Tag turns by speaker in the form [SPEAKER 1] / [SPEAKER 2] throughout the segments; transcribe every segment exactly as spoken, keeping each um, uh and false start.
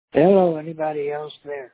[SPEAKER 1] Hello, anybody else there?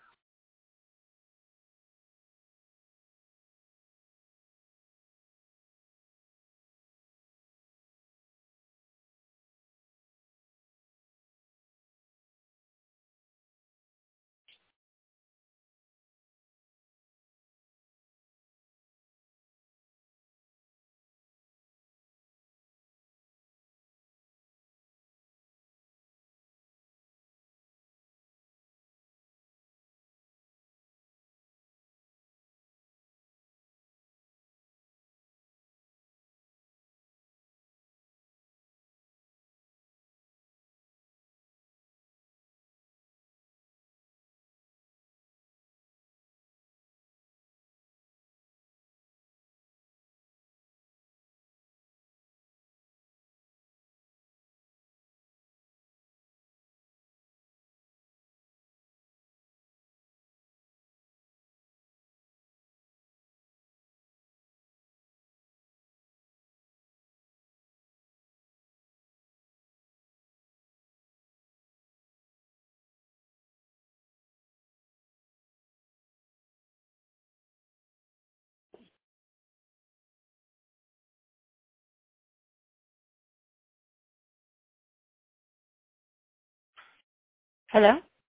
[SPEAKER 2] Hello?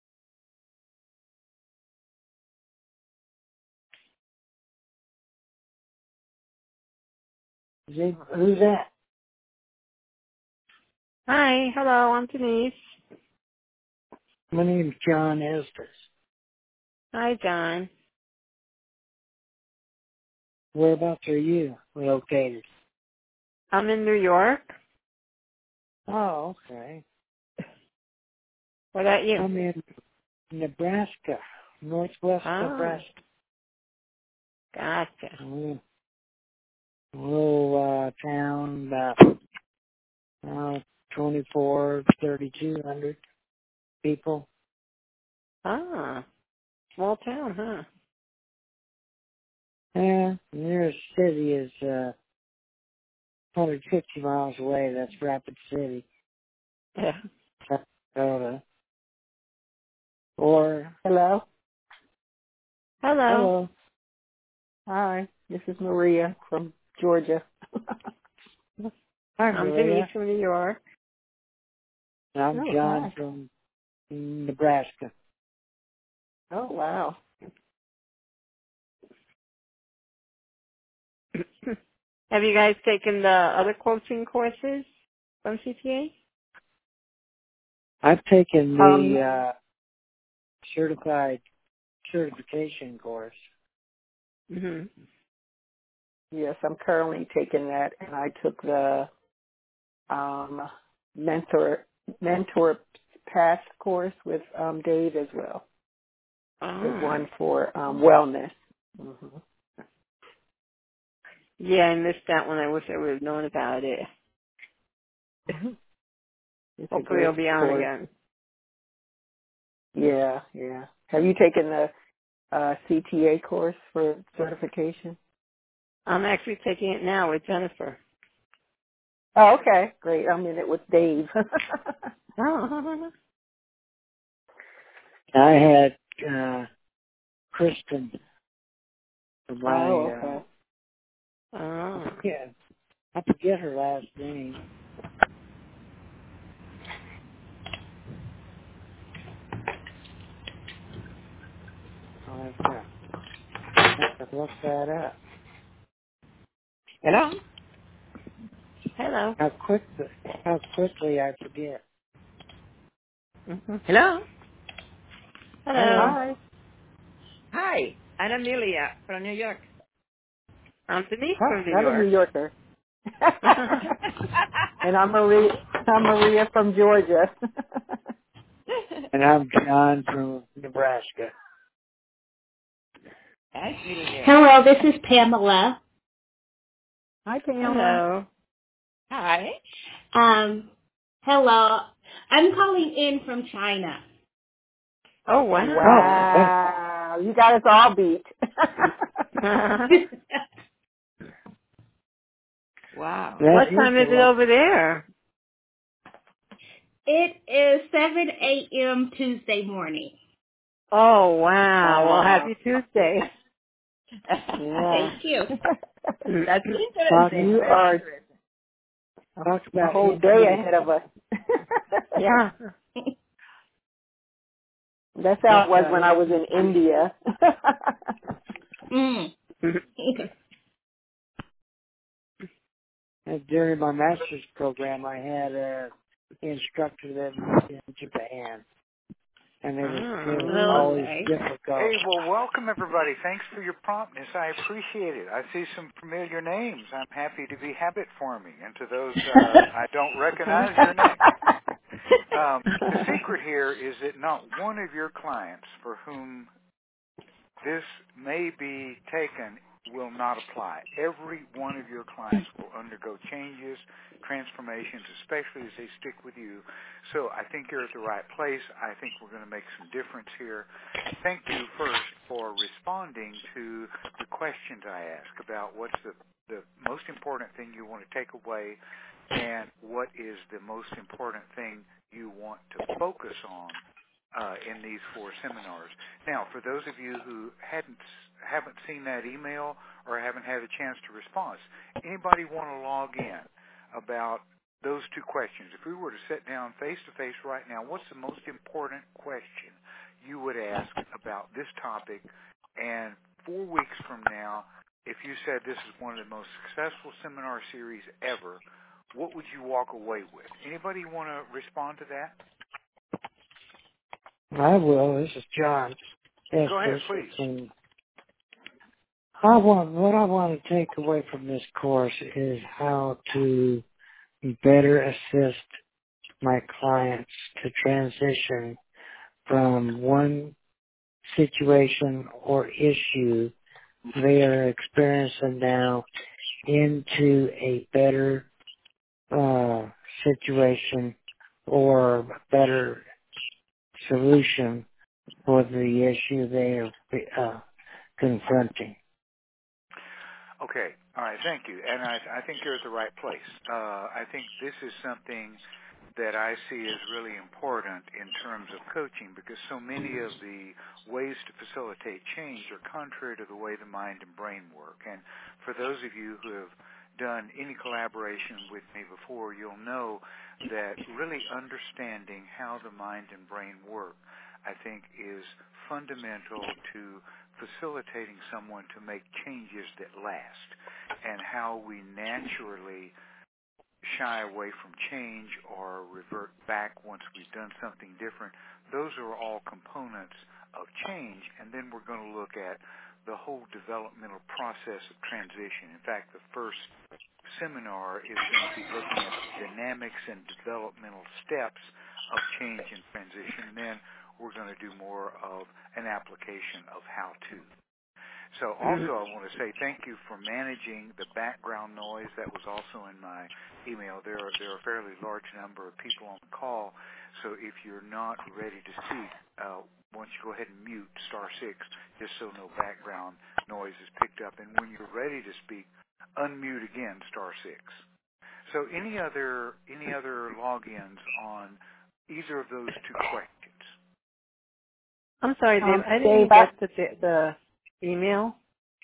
[SPEAKER 1] Who's that?
[SPEAKER 2] Hi, hello, I'm Denise.
[SPEAKER 1] My name's John Estes.
[SPEAKER 2] Hi, John.
[SPEAKER 1] Whereabouts are you located?
[SPEAKER 2] I'm in New York.
[SPEAKER 1] Oh, okay.
[SPEAKER 2] What about you?
[SPEAKER 1] I'm in Nebraska, northwest
[SPEAKER 2] Oh,
[SPEAKER 1] Nebraska.
[SPEAKER 2] gotcha.
[SPEAKER 1] A little, a little uh, town about uh, twenty-four, thirty-two hundred people.
[SPEAKER 2] Ah, small town, huh?
[SPEAKER 1] Yeah, the nearest city is uh, one hundred fifty miles away. That's Rapid City,
[SPEAKER 2] Yeah.
[SPEAKER 1] South Dakota. Or,
[SPEAKER 3] Hello.
[SPEAKER 2] Hello,
[SPEAKER 3] Hello. Hi. This is Maria from Georgia.
[SPEAKER 1] hi,
[SPEAKER 2] I'm Denise
[SPEAKER 1] Maria.
[SPEAKER 2] from New York.
[SPEAKER 1] I'm
[SPEAKER 3] Oh,
[SPEAKER 1] John
[SPEAKER 3] hi.
[SPEAKER 1] from Nebraska.
[SPEAKER 3] Oh, wow.
[SPEAKER 2] Have you guys taken the other quoting courses from C T A?
[SPEAKER 1] I've taken
[SPEAKER 3] Um,
[SPEAKER 1] the uh, certified certification course.
[SPEAKER 2] Mm-hmm.
[SPEAKER 3] yes, I'm currently taking that, and I took the um, mentor mentor pass course with um, Dave as well. The
[SPEAKER 2] Oh.
[SPEAKER 3] one for um, wellness. Mm-hmm.
[SPEAKER 2] Yeah, I missed that one. I wish I would have known about it.
[SPEAKER 3] It's a
[SPEAKER 2] Hopefully it'll
[SPEAKER 3] great
[SPEAKER 2] be on
[SPEAKER 3] course.
[SPEAKER 2] again.
[SPEAKER 3] Yeah, yeah. Have you taken the uh, C T A course for certification?
[SPEAKER 2] I'm actually taking it now with Jennifer.
[SPEAKER 3] Oh, okay. Great. I'm in it with Dave.
[SPEAKER 2] Oh.
[SPEAKER 1] I had uh, Kristen for my,
[SPEAKER 3] oh,
[SPEAKER 1] uh,
[SPEAKER 3] okay.
[SPEAKER 2] Oh.
[SPEAKER 1] I forget, I forget her last name. I'll have to, have to look that up.
[SPEAKER 2] Hello? Hello.
[SPEAKER 1] How quick, how quickly I forget.
[SPEAKER 2] Mm-hmm. Hello? Hello.
[SPEAKER 1] Hello.
[SPEAKER 3] Hi.
[SPEAKER 4] Hi, I'm Amelia from New York.
[SPEAKER 2] I'm Denise
[SPEAKER 3] Oh,
[SPEAKER 2] from New
[SPEAKER 3] another New
[SPEAKER 2] York.
[SPEAKER 3] Yorker. And I'm Maria. I'm Maria from Georgia.
[SPEAKER 1] And I'm John from Nebraska.
[SPEAKER 4] Nice meeting you.
[SPEAKER 5] Hello, this is Pamela.
[SPEAKER 3] Hi, Pamela.
[SPEAKER 2] Hello.
[SPEAKER 4] Hi.
[SPEAKER 5] Um, hello. I'm calling in from China.
[SPEAKER 2] Oh, wow.
[SPEAKER 1] Oh, that,
[SPEAKER 3] Wow, you got us all beat.
[SPEAKER 4] Wow.
[SPEAKER 1] that
[SPEAKER 2] What
[SPEAKER 1] is
[SPEAKER 2] time
[SPEAKER 1] a
[SPEAKER 2] is it
[SPEAKER 1] lot.
[SPEAKER 2] over there?
[SPEAKER 5] It is seven a.m. Tuesday morning.
[SPEAKER 2] Oh, wow.
[SPEAKER 3] Oh,
[SPEAKER 2] Well,
[SPEAKER 3] wow.
[SPEAKER 2] happy Tuesday.
[SPEAKER 3] Yeah.
[SPEAKER 5] Thank you.
[SPEAKER 4] That's
[SPEAKER 1] Talk,
[SPEAKER 4] interesting.
[SPEAKER 3] You
[SPEAKER 4] Very
[SPEAKER 3] are
[SPEAKER 4] interesting.
[SPEAKER 1] talk
[SPEAKER 3] a
[SPEAKER 1] about
[SPEAKER 3] whole day
[SPEAKER 1] intimate.
[SPEAKER 3] ahead of us.
[SPEAKER 2] Yeah.
[SPEAKER 3] That's how
[SPEAKER 1] Talk
[SPEAKER 3] it was
[SPEAKER 1] about
[SPEAKER 3] when I was in India.
[SPEAKER 5] Mm.
[SPEAKER 1] And during my master's program, I had a instructor that was in Japan, and it was it was
[SPEAKER 2] Oh.
[SPEAKER 1] always
[SPEAKER 5] Okay.
[SPEAKER 1] difficult.
[SPEAKER 6] Hey, well, welcome everybody. Thanks for your promptness. I appreciate it. I see some familiar names. I'm happy to be habit forming, and to those uh, I don't recognize your name. Um, the secret here is that not one of your clients for whom this may be taken will not apply. Every one of your clients will undergo changes, transformations, especially as they stick with you. So I think you're at the right place. I think we're going to make some difference here. Thank you first for responding to the questions I ask about what's the, the most important thing you want to take away and what is the most important thing you want to focus on uh, in these four seminars. Now, for those of you who hadn't haven't seen that email or haven't had a chance to respond, anybody want to log in about those two questions? If we were to sit down face to face right now, what's the most important question you would ask about this topic? And four weeks from now, if you said this is one of the most successful seminar series ever, what would you walk away with? Anybody want to respond to that?
[SPEAKER 1] I will. This is John.
[SPEAKER 6] Go ahead,
[SPEAKER 1] Estes,
[SPEAKER 6] please.
[SPEAKER 1] and I want what I want to take away from this course is how to better assist my clients to transition from one situation or issue they are experiencing now into a better uh, situation or better solution for the issue they are uh, confronting.
[SPEAKER 6] Okay. All right. Thank you. And I, I think you're at the right place. Uh, I think this is something that I see as really important in terms of coaching because so many of the ways to facilitate change are contrary to the way the mind and brain work. And for those of you who have done any collaboration with me before, you'll know that really understanding how the mind and brain work, I think, is fundamental to facilitating someone to make changes that last, and how we naturally shy away from change or revert back once we've done something different. Those are all components of change, and then we're going to look at the whole developmental process of transition. In fact, the first seminar is going to be looking at the dynamics and developmental steps of change and transition, and then we're going to do more of an application of how to. So also I want to say thank you for managing the background noise. That was also in my email. There are, there are a fairly large number of people on the call, so if you're not ready to speak, uh, why don't you go ahead and mute star six just so no background noise is picked up. And when you're ready to speak, unmute again star six. So any other any other logins on either of those two questions?
[SPEAKER 2] I'm sorry, Dave.
[SPEAKER 3] Um,
[SPEAKER 2] I
[SPEAKER 3] Dave,
[SPEAKER 2] didn't get the the email.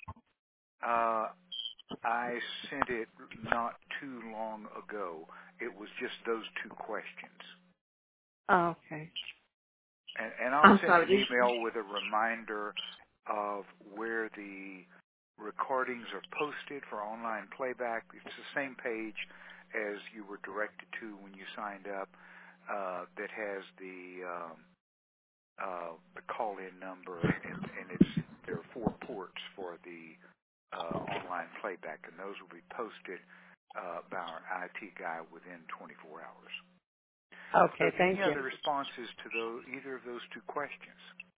[SPEAKER 6] Uh, I sent it not too long ago. It was just those two questions.
[SPEAKER 2] Oh, okay.
[SPEAKER 6] And, and I'll
[SPEAKER 2] I'm
[SPEAKER 6] send
[SPEAKER 2] sorry.
[SPEAKER 6] an email with a reminder of where the recordings are posted for online playback. It's the same page as you were directed to when you signed up uh, that has the um, uh, the call-in number, and, and it's there are four ports for the uh, online playback, and those will be posted uh, by our I T guy within twenty-four hours.
[SPEAKER 2] Okay,
[SPEAKER 6] So
[SPEAKER 2] thank
[SPEAKER 6] any
[SPEAKER 2] you.
[SPEAKER 6] other responses to those, either of those two questions?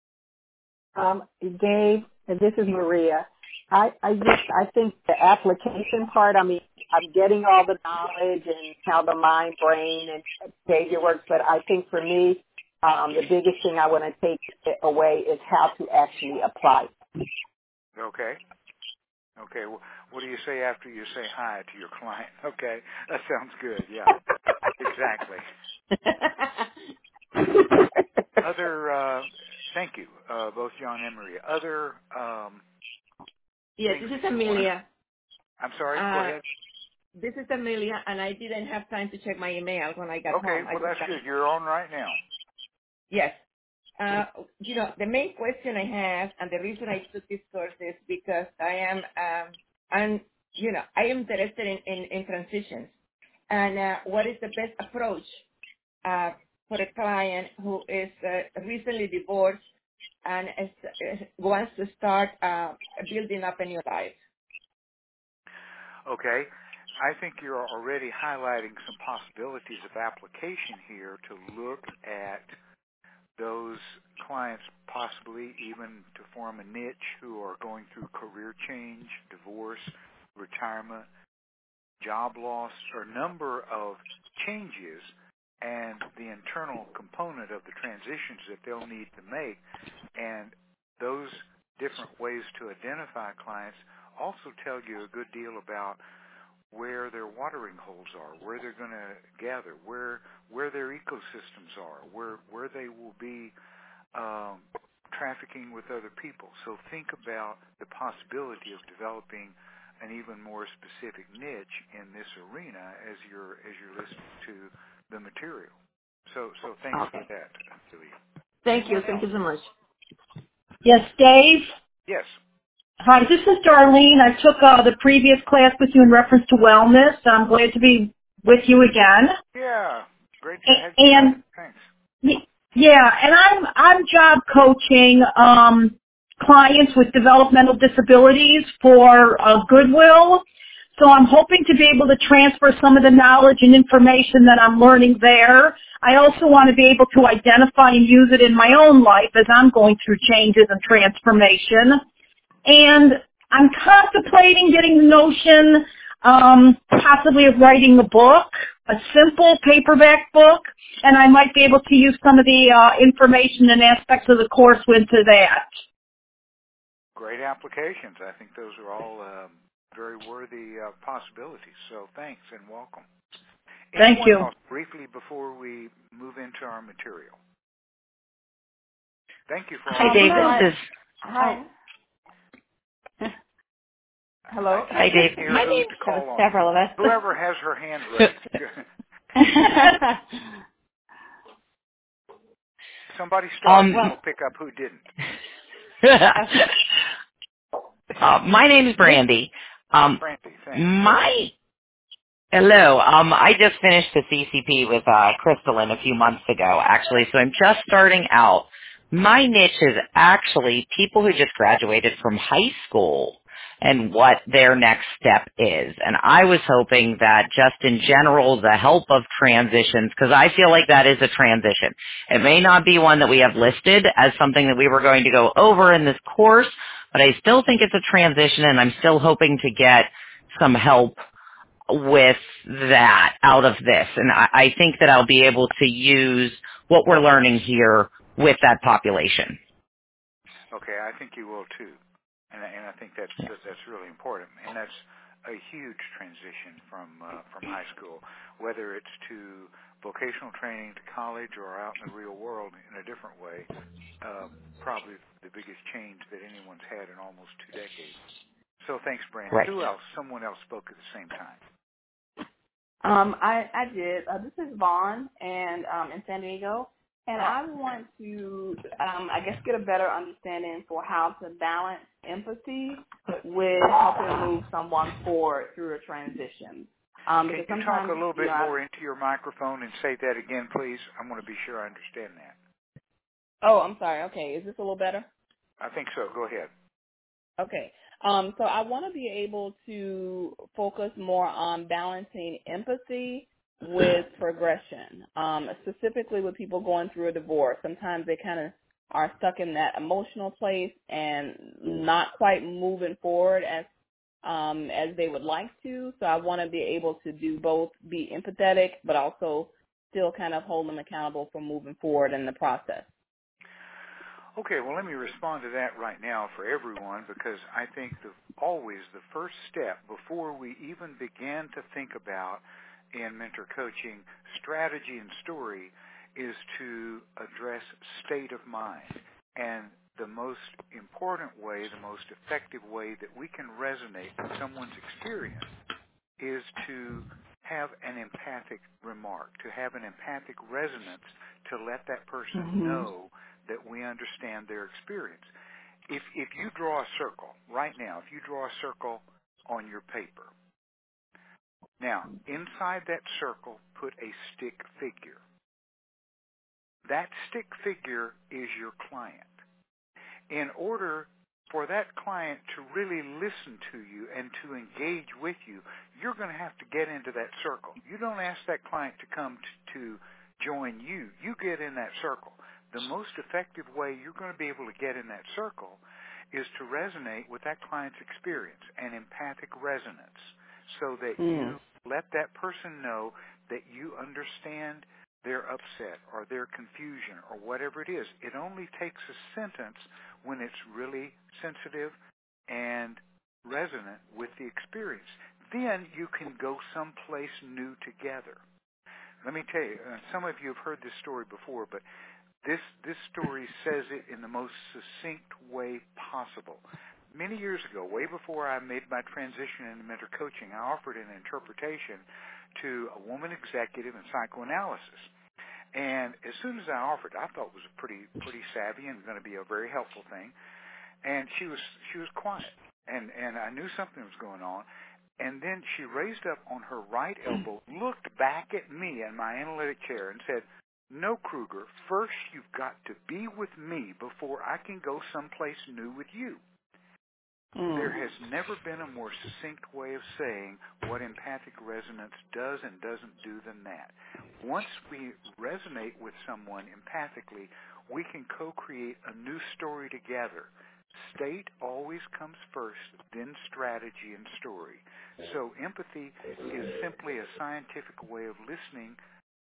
[SPEAKER 3] um, Dave, this is Maria. I, I just, I think the application part, I mean, I'm getting all the knowledge and how the mind, brain, and behavior works, but I think for me, um, the biggest thing I want to take away is how to actually apply.
[SPEAKER 6] Okay. Okay. Well, what do you say after you say hi to your client? Okay, that sounds good. Yeah. If Exactly. Other, uh, thank you, uh, both John and Maria. Other, um,
[SPEAKER 4] Yes,
[SPEAKER 6] things
[SPEAKER 4] this is
[SPEAKER 6] that you want to,
[SPEAKER 4] Amelia.
[SPEAKER 6] I'm sorry,
[SPEAKER 4] Uh,
[SPEAKER 6] go ahead.
[SPEAKER 4] This is Amelia, and I didn't have time to check my email when I got
[SPEAKER 6] Okay,
[SPEAKER 4] home. I
[SPEAKER 6] well,
[SPEAKER 4] just
[SPEAKER 6] that's
[SPEAKER 4] got,
[SPEAKER 6] good. You're on right now.
[SPEAKER 4] yes. Uh, you know, the main question I have, and the reason I took this course is because I am, um, I'm, you know, I am interested in, in, in transitions. And uh, what is the best approach uh, for a client who is uh, recently divorced and is, uh, wants to start uh, building up a new life?
[SPEAKER 6] Okay. I think you're already highlighting some possibilities of application here to look at those clients, possibly even to form a niche, who are going through career change, divorce, retirement, job loss, or number of changes, and the internal component of the transitions that they'll need to make. And those different ways to identify clients also tell you a good deal about where their watering holes are, where they're going to gather, where where their ecosystems are, where where they will be um, trafficking with other people. So think about the possibility of developing an even more specific niche in this arena as you're as you're listening to the material. So so thanks
[SPEAKER 4] Okay.
[SPEAKER 6] for that, Julia.
[SPEAKER 4] Thank you.
[SPEAKER 6] Anyone
[SPEAKER 4] Thank
[SPEAKER 6] else?
[SPEAKER 4] you so much.
[SPEAKER 7] Yes, Dave.
[SPEAKER 6] Yes.
[SPEAKER 7] Hi, this is Darlene. I took uh, the previous class with you in reference to wellness. I'm glad to be with you again.
[SPEAKER 6] Yeah. Great to have
[SPEAKER 7] A-
[SPEAKER 6] you back.
[SPEAKER 7] And
[SPEAKER 6] Thanks.
[SPEAKER 7] y- yeah, and I'm I'm job coaching um, clients with developmental disabilities for uh, Goodwill. So I'm hoping to be able to transfer some of the knowledge and information that I'm learning there. I also want to be able to identify and use it in my own life as I'm going through changes and transformation. And I'm contemplating getting the notion um, possibly of writing a book, a simple paperback book, and I might be able to use some of the uh, information and aspects of the course into that.
[SPEAKER 6] Great applications. I think those are all um, very worthy uh, possibilities. So thanks and welcome.
[SPEAKER 7] Thank
[SPEAKER 6] Anyone
[SPEAKER 7] you.
[SPEAKER 6] else briefly before we move into our material? Thank you for all.
[SPEAKER 8] Hi, Dave.
[SPEAKER 4] Hi.
[SPEAKER 8] This is
[SPEAKER 4] Hi. Hello.
[SPEAKER 8] Hi, Dave.
[SPEAKER 6] Here,
[SPEAKER 8] My
[SPEAKER 6] who
[SPEAKER 8] name's
[SPEAKER 6] to call on?
[SPEAKER 2] Several of us.
[SPEAKER 6] Whoever has her hand raised. Somebody start,
[SPEAKER 8] um.
[SPEAKER 6] and we'll pick up who didn't.
[SPEAKER 8] uh, my name is Brandy. Um,
[SPEAKER 6] Francie, thanks.
[SPEAKER 8] my hello. Um, I just finished the C C P with uh, Crystalline a few months ago, actually. So I'm just starting out. My niche is actually people who just graduated from high school and what their next step is. And I was hoping that just in general, the help of transitions, because I feel like that is a transition. It may not be one that we have listed as something that we were going to go over in this course, but I still think it's a transition, and I'm still hoping to get some help with that out of this. And I, I think that I'll be able to use what we're learning here with that population.
[SPEAKER 6] Okay, I think you will too, and and I think that's that's really important, and that's a huge transition from uh, from high school, whether it's to vocational training, to college, or out in the real world in a different way. Uh, probably the biggest change that anyone's had in almost two decades. So thanks, Brandy.
[SPEAKER 8] Right.
[SPEAKER 6] Who else? Someone else spoke at the same time.
[SPEAKER 9] Um, I, I did. Uh, this is Vaughn, and um, in San Diego, and I want to, um, I guess, get a better understanding for how to balance empathy with helping move someone forward through a transition. Um,
[SPEAKER 6] Can
[SPEAKER 9] because
[SPEAKER 6] you
[SPEAKER 9] sometimes,
[SPEAKER 6] talk a little
[SPEAKER 9] you
[SPEAKER 6] bit
[SPEAKER 9] know,
[SPEAKER 6] more into your microphone and say that again, please? I want to be sure I understand that.
[SPEAKER 9] oh, I'm sorry. Okay, is this a little better?
[SPEAKER 6] I think so. Go ahead.
[SPEAKER 9] Okay. Um, so I want to be able to focus more on balancing empathy with progression, um, specifically with people going through a divorce. Sometimes they kind of are stuck in that emotional place and not quite moving forward as um, as they would like to. So I want to be able to do both, be empathetic, but also still kind of hold them accountable for moving forward in the process.
[SPEAKER 6] Okay, well, let me respond to that right now for everyone, because I think the, always the first step before we even begin to think about in mentor coaching, strategy and story, is to address state of mind. And the most important way, the most effective way that we can resonate with someone's experience is to have an empathic remark, to have an empathic resonance, to let that person mm-hmm. know that we understand their experience. If if you draw a circle right now, if you draw a circle on your paper, now inside that circle put a stick figure. That stick figure is your client. In order for that client to really listen to you and to engage with you, you're going to have to get into that circle. You don't ask that client to come to, to join you. You get in that circle. The most effective way you're going to be able to get in that circle is to resonate with that client's experience, an empathic resonance, so that mm. you let that person know that you understand their upset or their confusion or whatever it is. It only takes a sentence when it's really sensitive and resonant with the experience. Then you can go someplace new together. Let me tell you, uh, some of you have heard this story before, but this this story says it in the most succinct way possible. Many years ago, way before I made my transition into mentor coaching, I offered an interpretation to a woman executive in psychoanalysis. And as soon as I offered, I thought it was pretty pretty savvy and going to be a very helpful thing. And she was she was quiet, and and I knew something was going on. And then she raised up on her right elbow, looked back at me in my analytic chair, and said, "No, Kruger, first you've got to be with me before I can go someplace new with you." Mm. There has never been a more succinct way of saying what empathic resonance does and doesn't do than that. Once we resonate with someone empathically, we can co-create a new story together. State always comes first, then strategy and story. So empathy is simply a scientific way of listening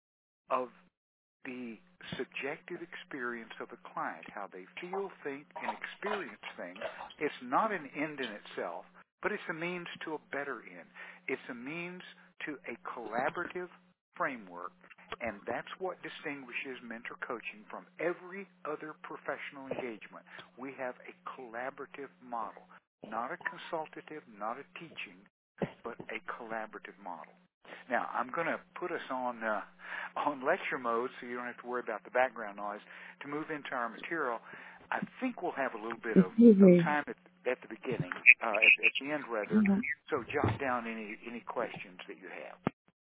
[SPEAKER 6] of the subjective experience of a client, how they feel, think, and experience things. It's not an end in itself, but it's a means to a better end. It's a means to a collaborative framework, and that's what distinguishes mentor coaching from every other professional engagement. We have a collaborative model, not a consultative, not a teaching, but a collaborative model. Now, I'm going to put us on uh, on lecture mode so you don't have to worry about the background noise to move into our material. I think we'll have a little bit of, of time at, at the beginning, uh, at, at the end rather, mm-hmm. so jot down any, any questions that you have.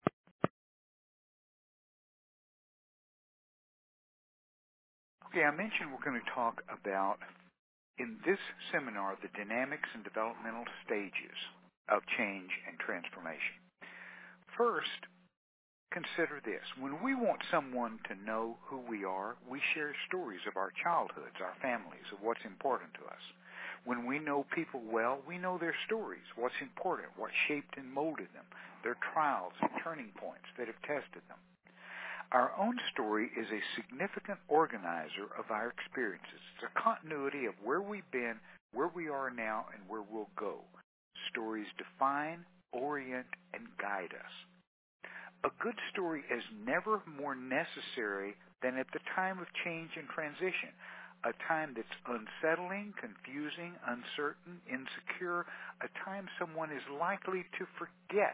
[SPEAKER 6] Okay, I mentioned we're going to talk about, in this seminar, the dynamics and developmental stages of change and transformation. First, consider this. When we want someone to know who we are, we share stories of our childhoods, our families, of what's important to us. When we know people well, we know their stories, what's important, what shaped and molded them, their trials and turning points that have tested them. Our own story is a significant organizer of our experiences. It's a continuity of where we've been, where we are now, and where we'll go. Stories define, orient, and guide us. A good story is never more necessary than at the time of change and transition, a time that's unsettling, confusing, uncertain, insecure, a time someone is likely to forget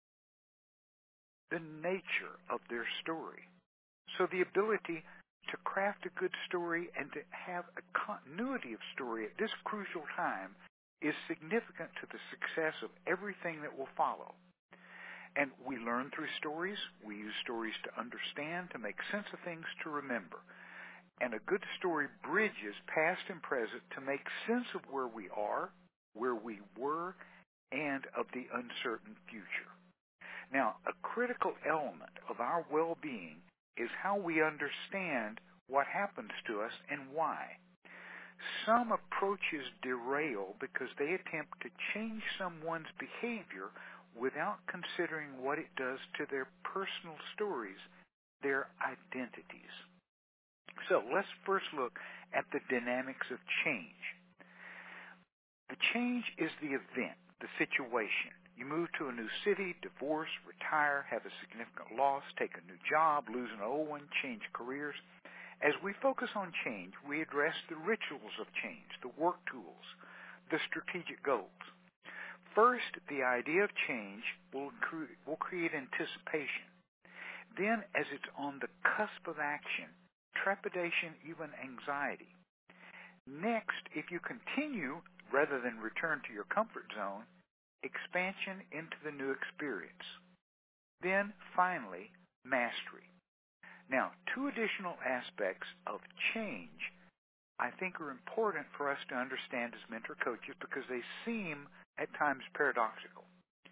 [SPEAKER 6] the nature of their story. So the ability to craft a good story and to have a continuity of story at this crucial time is significant to the success of everything that will follow. And we learn through stories. We use stories to understand, to make sense of things, to remember. And a good story bridges past and present to make sense of where we are, where we were, and of the uncertain future. Now, a critical element of our well-being is how we understand what happens to us and why. Some approaches derail because they attempt to change someone's behavior without considering what it does to their personal stories, their identities. So let's first look at the dynamics of change. The change is the event the situation. You move to a new city, divorce, retire, have a significant loss, take a new job, lose an old one, change careers. As we focus on change, we address the rituals of change, the work tools, the strategic goals. First, the idea of change will, cre- will create anticipation. Then, as it's on the cusp of action, trepidation, even anxiety. Next, if you continue, rather than return to your comfort zone, expansion into the new experience. Then, finally, mastery. Now, two additional aspects of change I think are important for us to understand as mentor coaches because they seem at times paradoxical.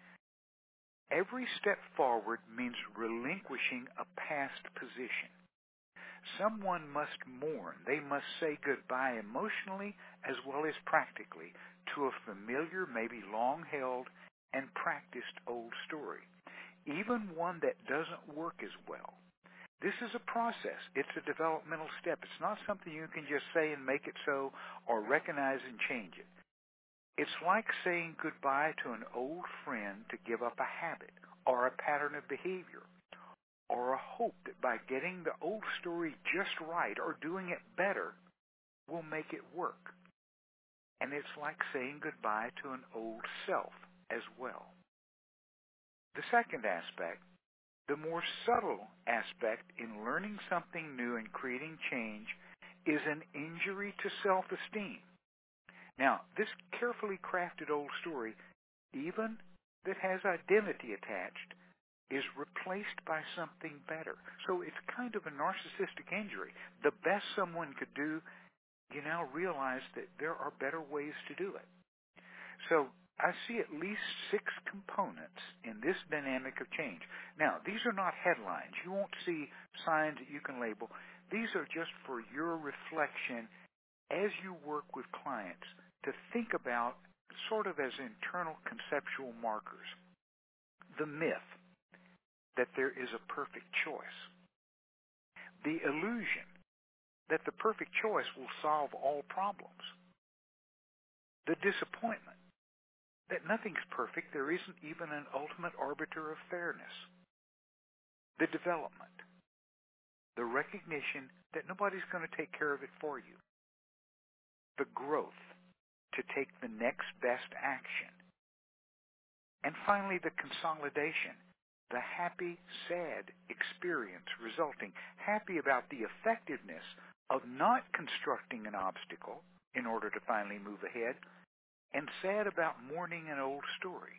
[SPEAKER 6] Every step forward means relinquishing a past position. Someone must mourn. They must say goodbye emotionally as well as practically to a familiar, maybe long-held and practiced old story, even one that doesn't work as well. This is a process. It's a developmental step. It's not something you can just say and make it so or recognize and change it. It's like saying goodbye to an old friend to give up a habit or a pattern of behavior or a hope that by getting the old story just right or doing it better will make it work. And it's like saying goodbye to an old self as well. The second aspect, the more subtle aspect in learning something new and creating change, is an injury to self-esteem. Now, this carefully crafted old story, even that has identity attached, is replaced by something better. So it's kind of a narcissistic injury. The best someone could do, you now realize that there are better ways to do it. So I see at least six components in this dynamic of change. Now, these are not headlines. You won't see signs that you can label. These are just for your reflection as you work with clients to think about sort of as internal conceptual markers. The myth that there is a perfect choice. The illusion that the perfect choice will solve all problems. The disappointment that nothing's perfect, there isn't even an ultimate arbiter of fairness. The development, the recognition that nobody's going to take care of it for you. The growth, to take the next best action. And finally, the consolidation, the happy, sad experience resulting, happy about the effectiveness of not constructing an obstacle in order to finally move ahead, and sad about mourning an old story.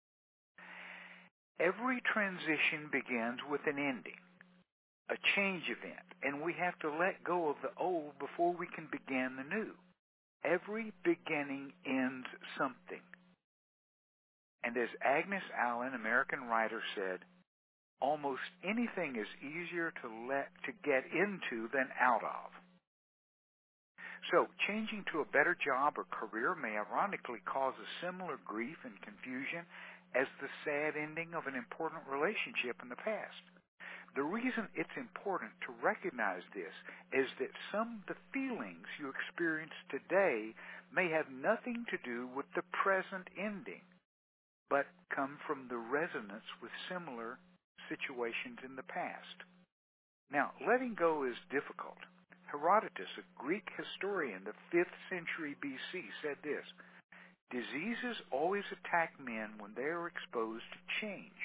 [SPEAKER 6] Every transition begins with an ending, a change event, and we have to let go of the old before we can begin the new. Every beginning ends something. And as Agnes Allen, American writer, said, almost anything is easier to let to get into than out of. So, changing to a better job or career may ironically cause a similar grief and confusion as the sad ending of an important relationship in the past. The reason it's important to recognize this is that some of the feelings you experience today may have nothing to do with the present ending, but come from the resonance with similar situations in the past. Now, letting go is difficult. Herodotus, a Greek historian, the fifth century B C, said this, diseases always attack men when they are exposed to change.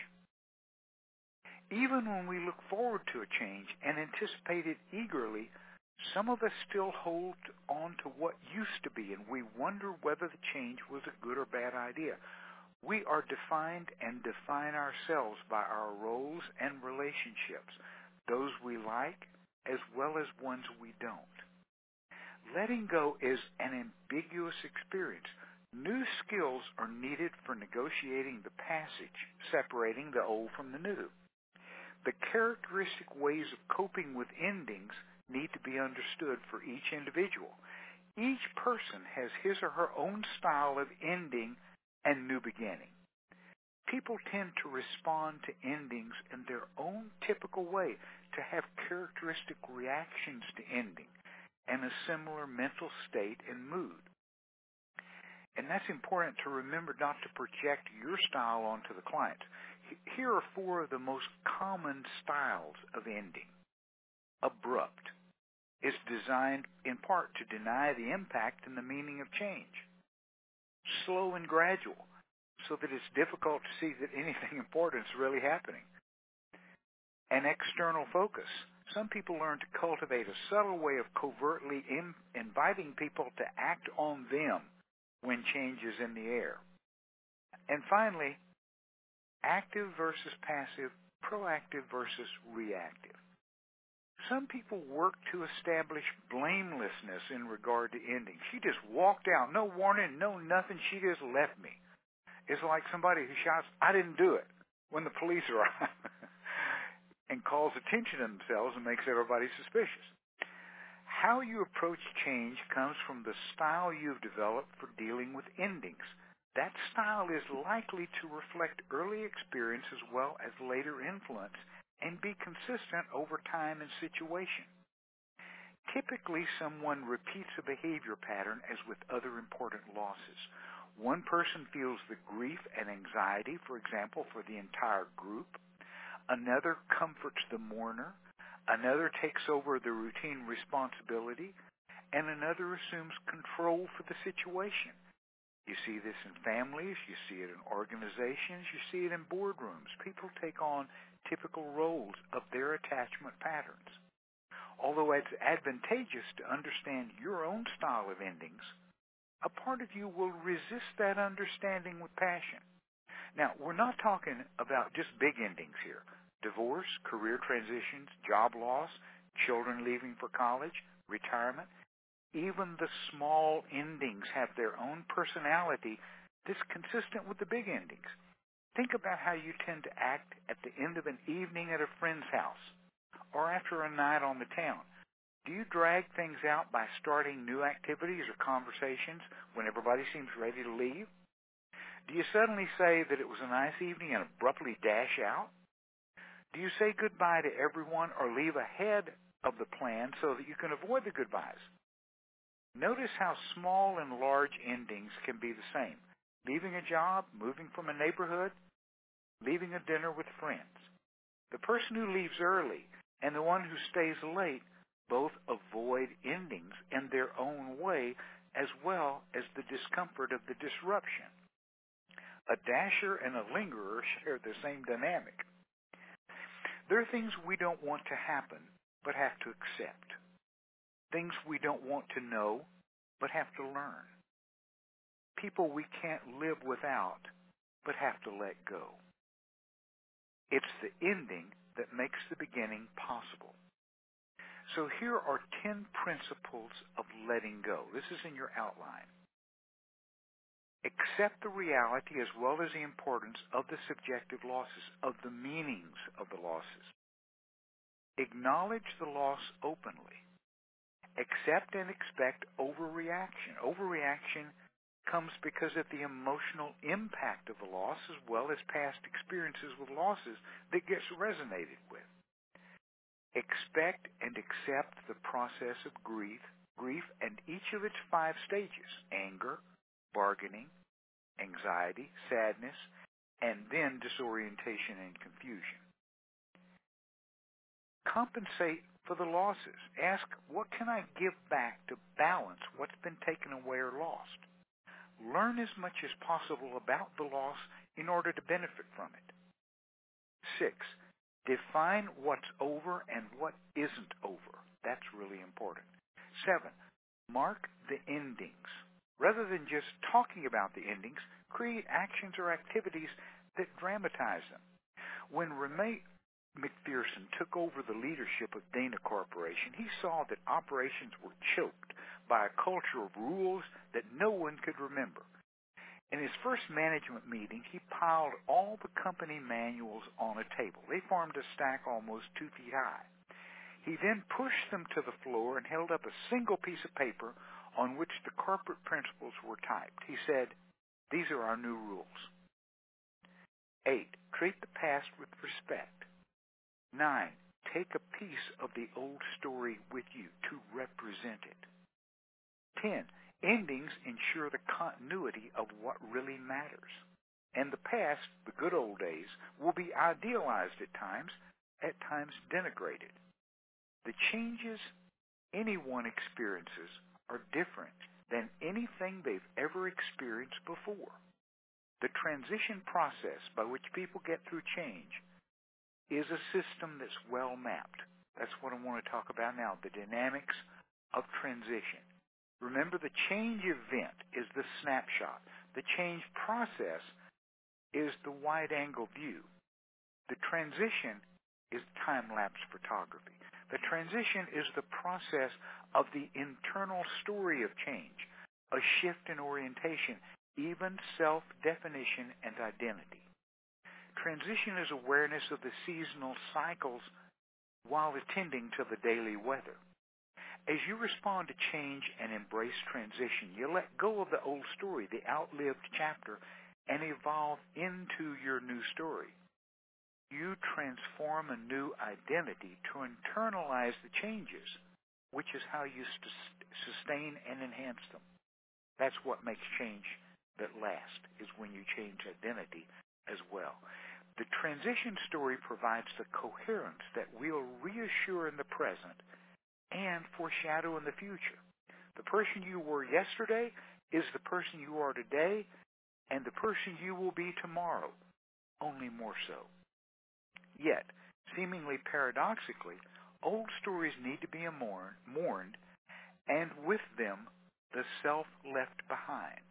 [SPEAKER 6] Even when we look forward to a change and anticipate it eagerly, some of us still hold on to what used to be, and we wonder whether the change was a good or bad idea. We are defined and define ourselves by our roles and relationships, those we like as well as ones we don't. Letting go is an ambiguous experience. New skills are needed for negotiating the passage, separating the old from the new. The characteristic ways of coping with endings need to be understood for each individual. Each person has his or her own style of ending and new beginning. People tend to respond to endings in their own typical way, to have characteristic reactions to ending and a similar mental state and mood. And that's important to remember, not to project your style onto the client. Here are four of the most common styles of ending. Abrupt is designed in part to deny the impact and the meaning of change. Slow and gradual, so that it's difficult to see that anything important is really happening. An external focus. Some people learn to cultivate a subtle way of covertly in, inviting people to act on them when change is in the air. And finally, active versus passive, proactive versus reactive. Some people work to establish blamelessness in regard to ending. She just walked out, no warning, no nothing, she just left me. It's like somebody who shouts, "I didn't do it," when the police arrive, and calls attention to themselves and makes everybody suspicious. How you approach change comes from the style you've developed for dealing with endings. That style is likely to reflect early experience as well as later influence and be consistent over time and situation. Typically, someone repeats a behavior pattern as with other important losses. One person feels the grief and anxiety, for example, for the entire group. Another comforts the mourner. Another takes over the routine responsibility. And another assumes control for the situation. You see this in families. You see it in organizations. You see it in boardrooms. People take on typical roles of their attachment patterns. Although it's advantageous to understand your own style of endings, a part of you will resist that understanding with passion. Now, we're not talking about just big endings here. Divorce, career transitions, job loss, children leaving for college, retirement. Even the small endings have their own personality that's consistent with the big endings. Think about how you tend to act at the end of an evening at a friend's house or after a night on the town. Do you drag things out by starting new activities or conversations when everybody seems ready to leave? Do you suddenly say that it was a nice evening and abruptly dash out? Do you say goodbye to everyone or leave ahead of the plan so that you can avoid the goodbyes? Notice how small and large endings can be the same. Leaving a job, moving from a neighborhood, leaving a dinner with friends. The person who leaves early and the one who stays late both avoid endings in their own way as well as the discomfort of the disruption. A dasher and a lingerer share the same dynamic. There are things we don't want to happen but have to accept. Things we don't want to know but have to learn. People we can't live without but have to let go. It's the ending that makes the beginning possible. So here are ten principles of letting go. This is in your outline. Accept the reality as well as the importance of the subjective losses, of the meanings of the losses. Acknowledge the loss openly. Accept and expect overreaction. Overreaction comes because of the emotional impact of the loss as well as past experiences with losses that gets resonated with. Expect and accept the process of grief, grief and each of its five stages: anger, bargaining, anxiety, sadness, and then disorientation and confusion. Compensate for the losses. Ask, what can I give back to balance what's been taken away or lost? Learn as much as possible about the loss in order to benefit from it. Six, define what's over and what isn't over. That's really important. Seven, mark the endings. Rather than just talking about the endings, create actions or activities that dramatize them. When Renee McPherson took over the leadership of Dana Corporation, he saw that operations were choked by a culture of rules that no one could remember. In his first management meeting, he piled all the company manuals on a table. They formed a stack almost two feet high. He then pushed them to the floor and held up a single piece of paper on which the corporate principles were typed. He said, "These are our new rules." Eight, treat the past with respect. Nine, take a piece of the old story with you to represent it. Ten, Endings ensure the continuity of what really matters. And the past, the good old days, will be idealized at times, at times denigrated. The changes anyone experiences are different than anything they've ever experienced before. The transition process by which people get through change is a system that's well mapped. That's what I want to talk about now, the dynamics of transition. Remember, the change event is the snapshot. The change process is the wide-angle view. The transition is time-lapse photography. The transition is the process of the internal story of change, a shift in orientation, even self-definition and identity. Transition is awareness of the seasonal cycles while attending to the daily weather. As you respond to change and embrace transition, you let go of the old story, the outlived chapter, and evolve into your new story. You transform a new identity to internalize the changes, which is how you st- sustain and enhance them. That's what makes change that last, is when you change identity as well. The transition story provides the coherence that will reassure in the present and foreshadow in the future. The person you were yesterday is the person you are today, and the person you will be tomorrow, only more so. Yet, seemingly paradoxically, old stories need to be mourned, and with them, the self left behind.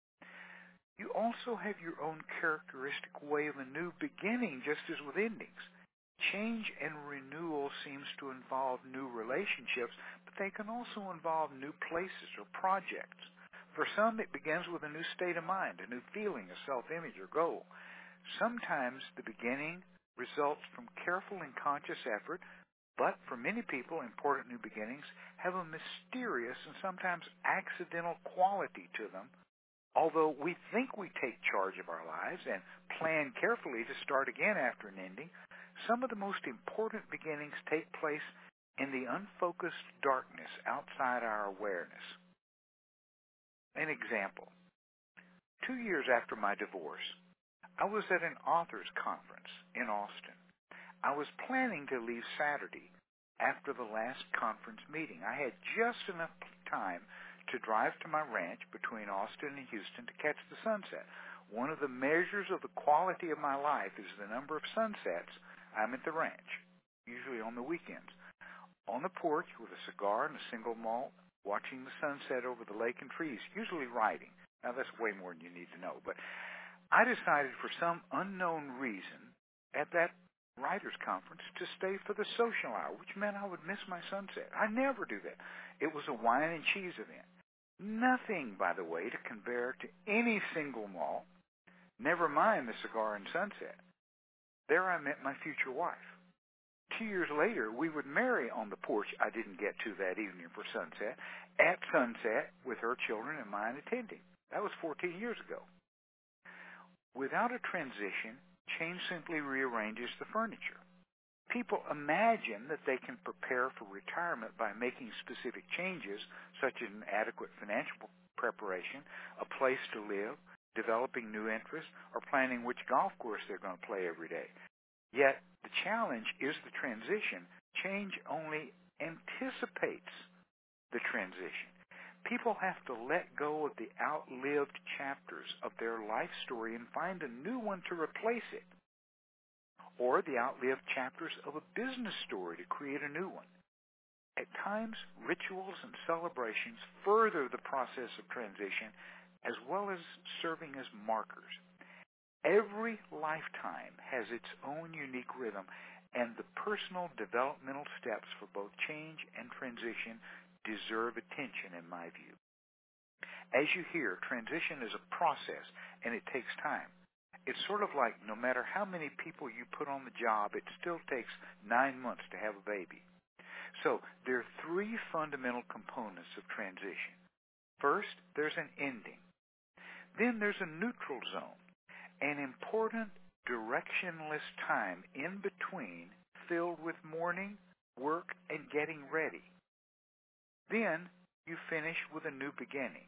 [SPEAKER 6] You also have your own characteristic way of a new beginning, just as with endings. Change and renewal seems to involve new relationships, but they can also involve new places or projects. For some, it begins with a new state of mind, a new feeling, a self-image or goal. Sometimes the beginning results from careful and conscious effort, but for many people, important new beginnings have a mysterious and sometimes accidental quality to them. Although we think we take charge of our lives and plan carefully to start again after an ending, some of the most important beginnings take place in the unfocused darkness outside our awareness. An example. Two years after my divorce, I was at an authors conference in Austin. I was planning to leave Saturday after the last conference meeting. I had just enough time to drive to my ranch between Austin and Houston to catch the sunset. One of the measures of the quality of my life is the number of sunsets I'm at the ranch, usually on the weekends. On the porch with a cigar and a single malt, watching the sunset over the lake and trees, usually writing. Now, that's way more than you need to know. But I decided for some unknown reason at that writers' conference to stay for the social hour, which meant I would miss my sunset. I never do that. It was a wine and cheese event. Nothing, by the way, to compare to any single malt, never mind the cigar and sunset. There I met my future wife. Two years later, we would marry on the porch I didn't get to that evening for sunset, at sunset with her children and mine attending. That was fourteen years ago. Without a transition, change simply rearranges the furniture. People imagine that they can prepare for retirement by making specific changes, such as an adequate financial preparation, a place to live, developing new interests, or planning which golf course they're going to play every day. Yet, the challenge is the transition. Change only anticipates the transition. People have to let go of the outlived chapters of their life story and find a new one to replace it, or the outlived chapters of a business story to create a new one. At times, rituals and celebrations further the process of transition, as well as serving as markers. Every lifetime has its own unique rhythm, and the personal developmental steps for both change and transition deserve attention, in my view. As you hear, transition is a process, and it takes time. It's sort of like no matter how many people you put on the job, it still takes nine months to have a baby. So there are three fundamental components of transition. First, there's an ending. Then there's a neutral zone, an important directionless time in between filled with mourning, work, and getting ready. Then you finish with a new beginning,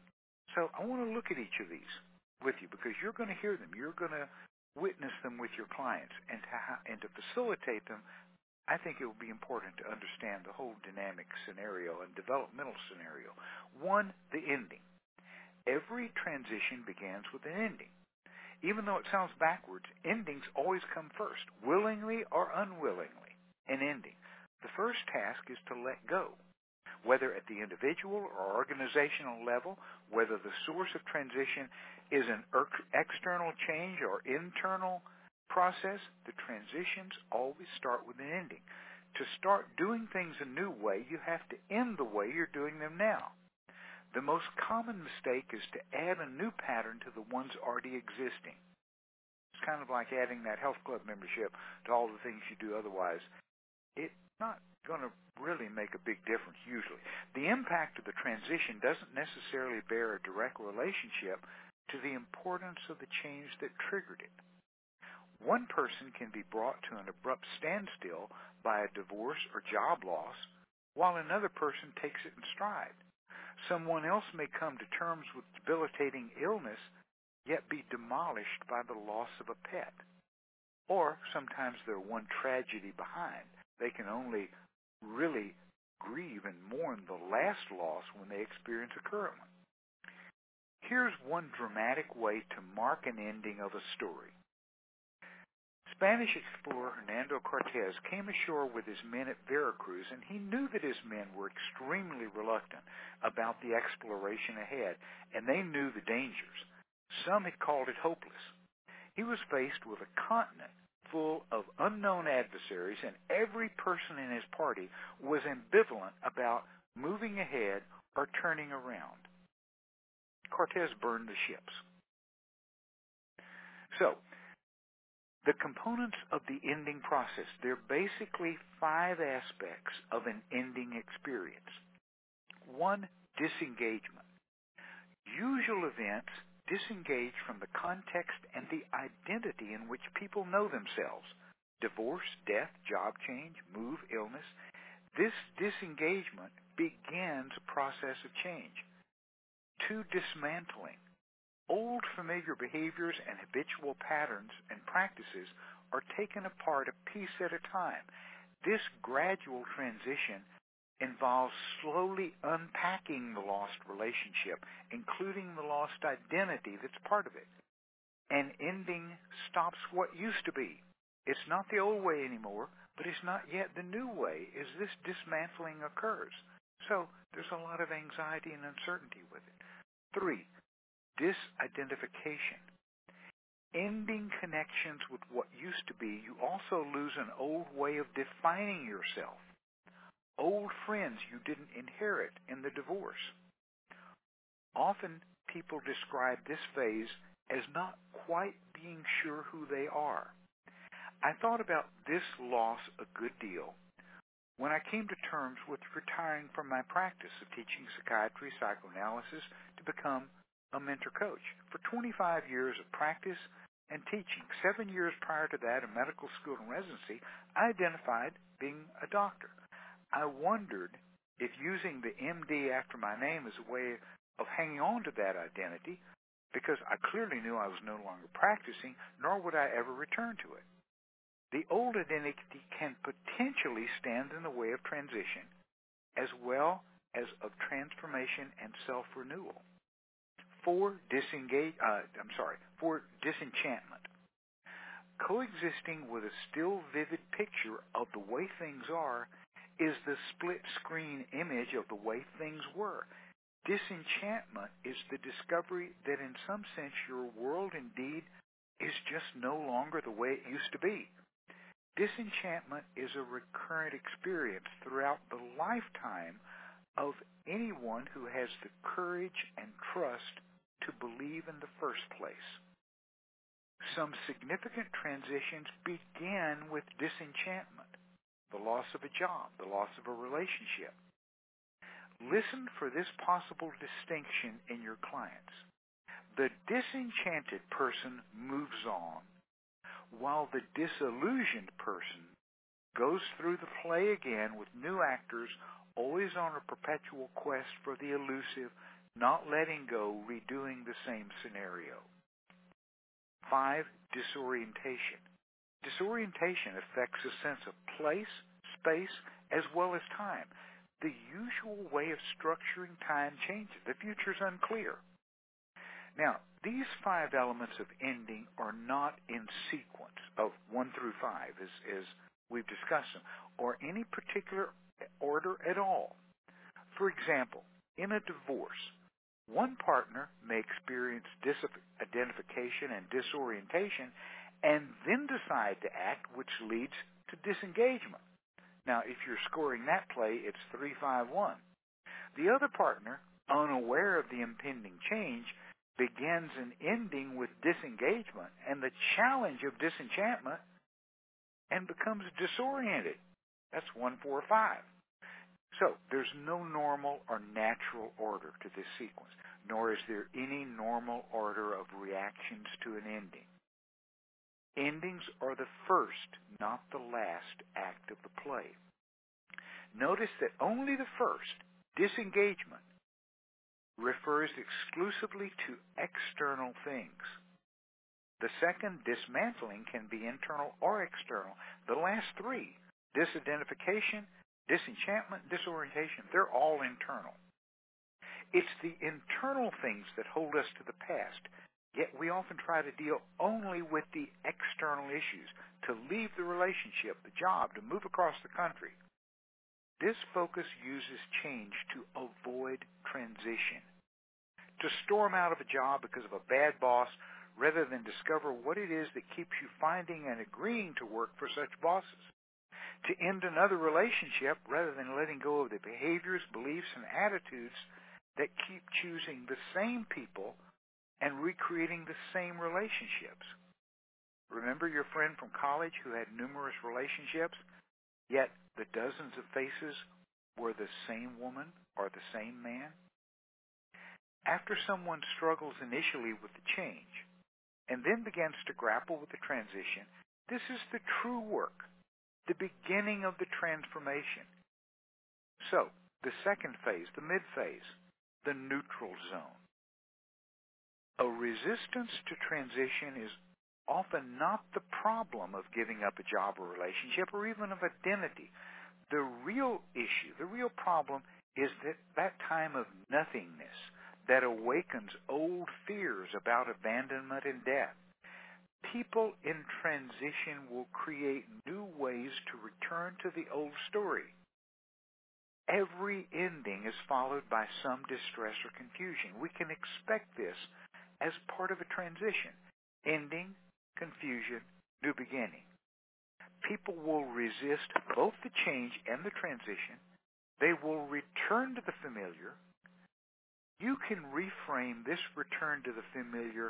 [SPEAKER 6] So I want to look at each of these with you because you're going to hear them. You're going to witness them with your clients. And to, and to facilitate them, I think it will be important to understand the whole dynamic scenario and developmental scenario. One, the ending. Every transition begins with an ending. Even though it sounds backwards, endings always come first, willingly or unwillingly, an ending. The first task is to let go, whether at the individual or organizational level, whether the source of transition is an external change or internal process, the transitions always start with an ending. To start doing things a new way, you have to end the way you're doing them now. The most common mistake is to add a new pattern to the ones already existing. It's kind of like adding that health club membership to all the things you do otherwise. It's not going to really make a big difference usually. The impact of the transition doesn't necessarily bear a direct relationship to the importance of the change that triggered it. One person can be brought to an abrupt standstill by a divorce or job loss, while another person takes it in stride. Someone else may come to terms with debilitating illness, yet be demolished by the loss of a pet. Or sometimes they're one tragedy behind. They can only really grieve and mourn the last loss when they experience a current one. Here's one dramatic way to mark an ending of a story. Spanish explorer Hernando Cortez came ashore with his men at Veracruz, and he knew that his men were extremely reluctant about the exploration ahead, and they knew the dangers. Some had called it hopeless. He was faced with a continent full of unknown adversaries, and every person in his party was ambivalent about moving ahead or turning around. Cortez burned the ships. So, the components of the ending process, they're basically five aspects of an ending experience. One, disengagement. Usual events disengage from the context and the identity in which people know themselves. Divorce, death, job change, move, illness. This disengagement begins a process of change. Two, dismantling. Old familiar behaviors and habitual patterns and practices are taken apart a piece at a time. This gradual transition involves slowly unpacking the lost relationship, including the lost identity that's part of it. An ending stops what used to be. It's not the old way anymore, but it's not yet the new way as this dismantling occurs. So there's a lot of anxiety and uncertainty with it. Three, disidentification. Ending connections with what used to be, you also lose an old way of defining yourself. Old friends you didn't inherit in the divorce. Often people describe this phase as not quite being sure who they are. I thought about this loss a good deal when I came to terms with retiring from my practice of teaching psychiatry, psychoanalysis to become a mentor coach. For twenty-five years of practice and teaching, seven years prior to that in medical school and residency, I identified being a doctor. I wondered if using the M D after my name as a way of hanging on to that identity, because I clearly knew I was no longer practicing, nor would I ever return to it. The old identity can potentially stand in the way of transition, as well as of transformation and self-renewal. Four, disengage, uh, I'm sorry, four, disenchantment. Coexisting with a still vivid picture of the way things are is the split-screen image of the way things were. Disenchantment is the discovery that in some sense your world indeed is just no longer the way it used to be. Disenchantment is a recurrent experience throughout the lifetime of anyone who has the courage and trust to believe in the first place. Some significant transitions begin with disenchantment, the loss of a job, the loss of a relationship. Listen for this possible distinction in your clients. The disenchanted person moves on, while the disillusioned person goes through the play again with new actors, always on a perpetual quest for the elusive not letting go, redoing the same scenario. Five, disorientation. Disorientation affects a sense of place, space, as well as time. The usual way of structuring time changes. The future is unclear. Now, these five elements of ending are not in sequence of one through five, as, as we've discussed them, or any particular order at all. For example, in a divorce, one partner may experience disidentification and disorientation and then decide to act, which leads to disengagement. Now, if you're scoring that play, it's three five one. The other partner, unaware of the impending change, begins an ending with disengagement and the challenge of disenchantment and becomes disoriented. That's one four five. So there's no normal or natural order to this sequence, nor is there any normal order of reactions to an ending. Endings are the first, not the last act of the play. Notice that only the first, disengagement, refers exclusively to external things. The second, dismantling, can be internal or external. The last three, disidentification, disenchantment, disorientation, they're all internal. It's the internal things that hold us to the past, yet we often try to deal only with the external issues, to leave the relationship, the job, to move across the country. This focus uses change to avoid transition, to storm out of a job because of a bad boss rather than discover what it is that keeps you finding and agreeing to work for such bosses, to end another relationship rather than letting go of the behaviors, beliefs, and attitudes that keep choosing the same people and recreating the same relationships. Remember your friend from college who had numerous relationships, yet the dozens of faces were the same woman or the same man? After someone struggles initially with the change and then begins to grapple with the transition, this is the true work, the beginning of the transformation. So, the second phase, the mid-phase, the neutral zone. A resistance to transition is often not the problem of giving up a job or relationship or even of identity. The real issue, the real problem is that that time of nothingness that awakens old fears about abandonment and death. People in transition will create new ways to return to the old story. Every ending is followed by some distress or confusion. We can expect this as part of a transition. Ending, confusion, new beginning. People will resist both the change and the transition. They will return to the familiar. You can reframe this return to the familiar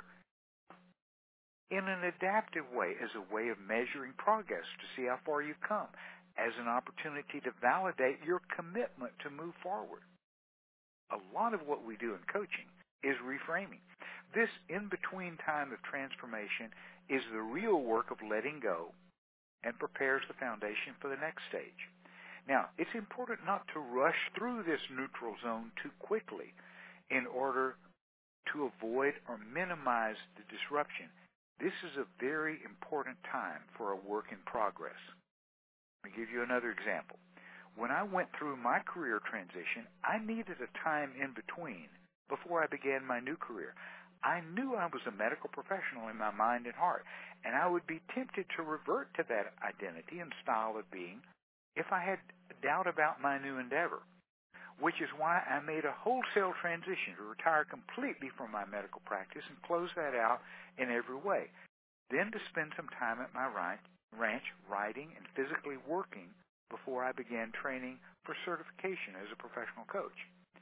[SPEAKER 6] in an adaptive way, as a way of measuring progress to see how far you've come, as an opportunity to validate your commitment to move forward. A lot of what we do in coaching is reframing. This in-between time of transformation is the real work of letting go and prepares the foundation for the next stage. Now, it's important not to rush through this neutral zone too quickly in order to avoid or minimize the disruption. This is a very important time for a work in progress. I'll give you another example. When I went through my career transition, I needed a time in between before I began my new career. I knew I was a medical professional in my mind and heart, and I would be tempted to revert to that identity and style of being if I had doubt about my new endeavor, which is why I made a wholesale transition to retire completely from my medical practice and close that out in every way, then to spend some time at my ranch writing and physically working before I began training for certification as a professional coach.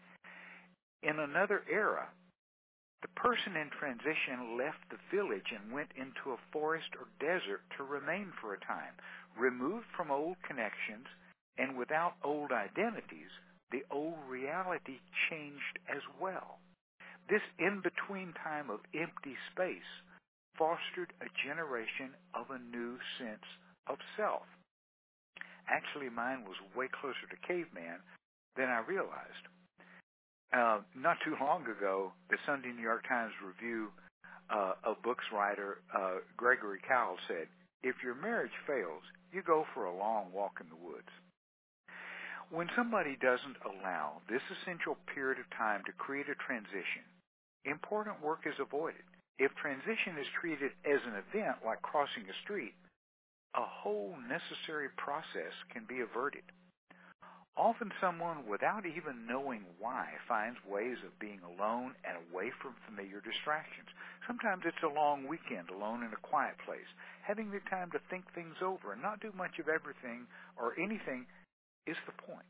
[SPEAKER 6] In another era, the person in transition left the village and went into a forest or desert to remain for a time, removed from old connections and without old identities. The old reality changed as well. This in-between time of empty space fostered a generation of a new sense of self. Actually, mine was way closer to caveman than I realized. Uh, not too long ago, the Sunday New York Times review uh, of books writer uh, Gregory Cowell said, "If your marriage fails, you go for a long walk in the woods." When somebody doesn't allow this essential period of time to create a transition, important work is avoided. If transition is treated as an event like crossing a street, a whole necessary process can be averted. Often someone, without even knowing why, finds ways of being alone and away from familiar distractions. Sometimes it's a long weekend alone in a quiet place, having the time to think things over and not do much of everything or anything is the point.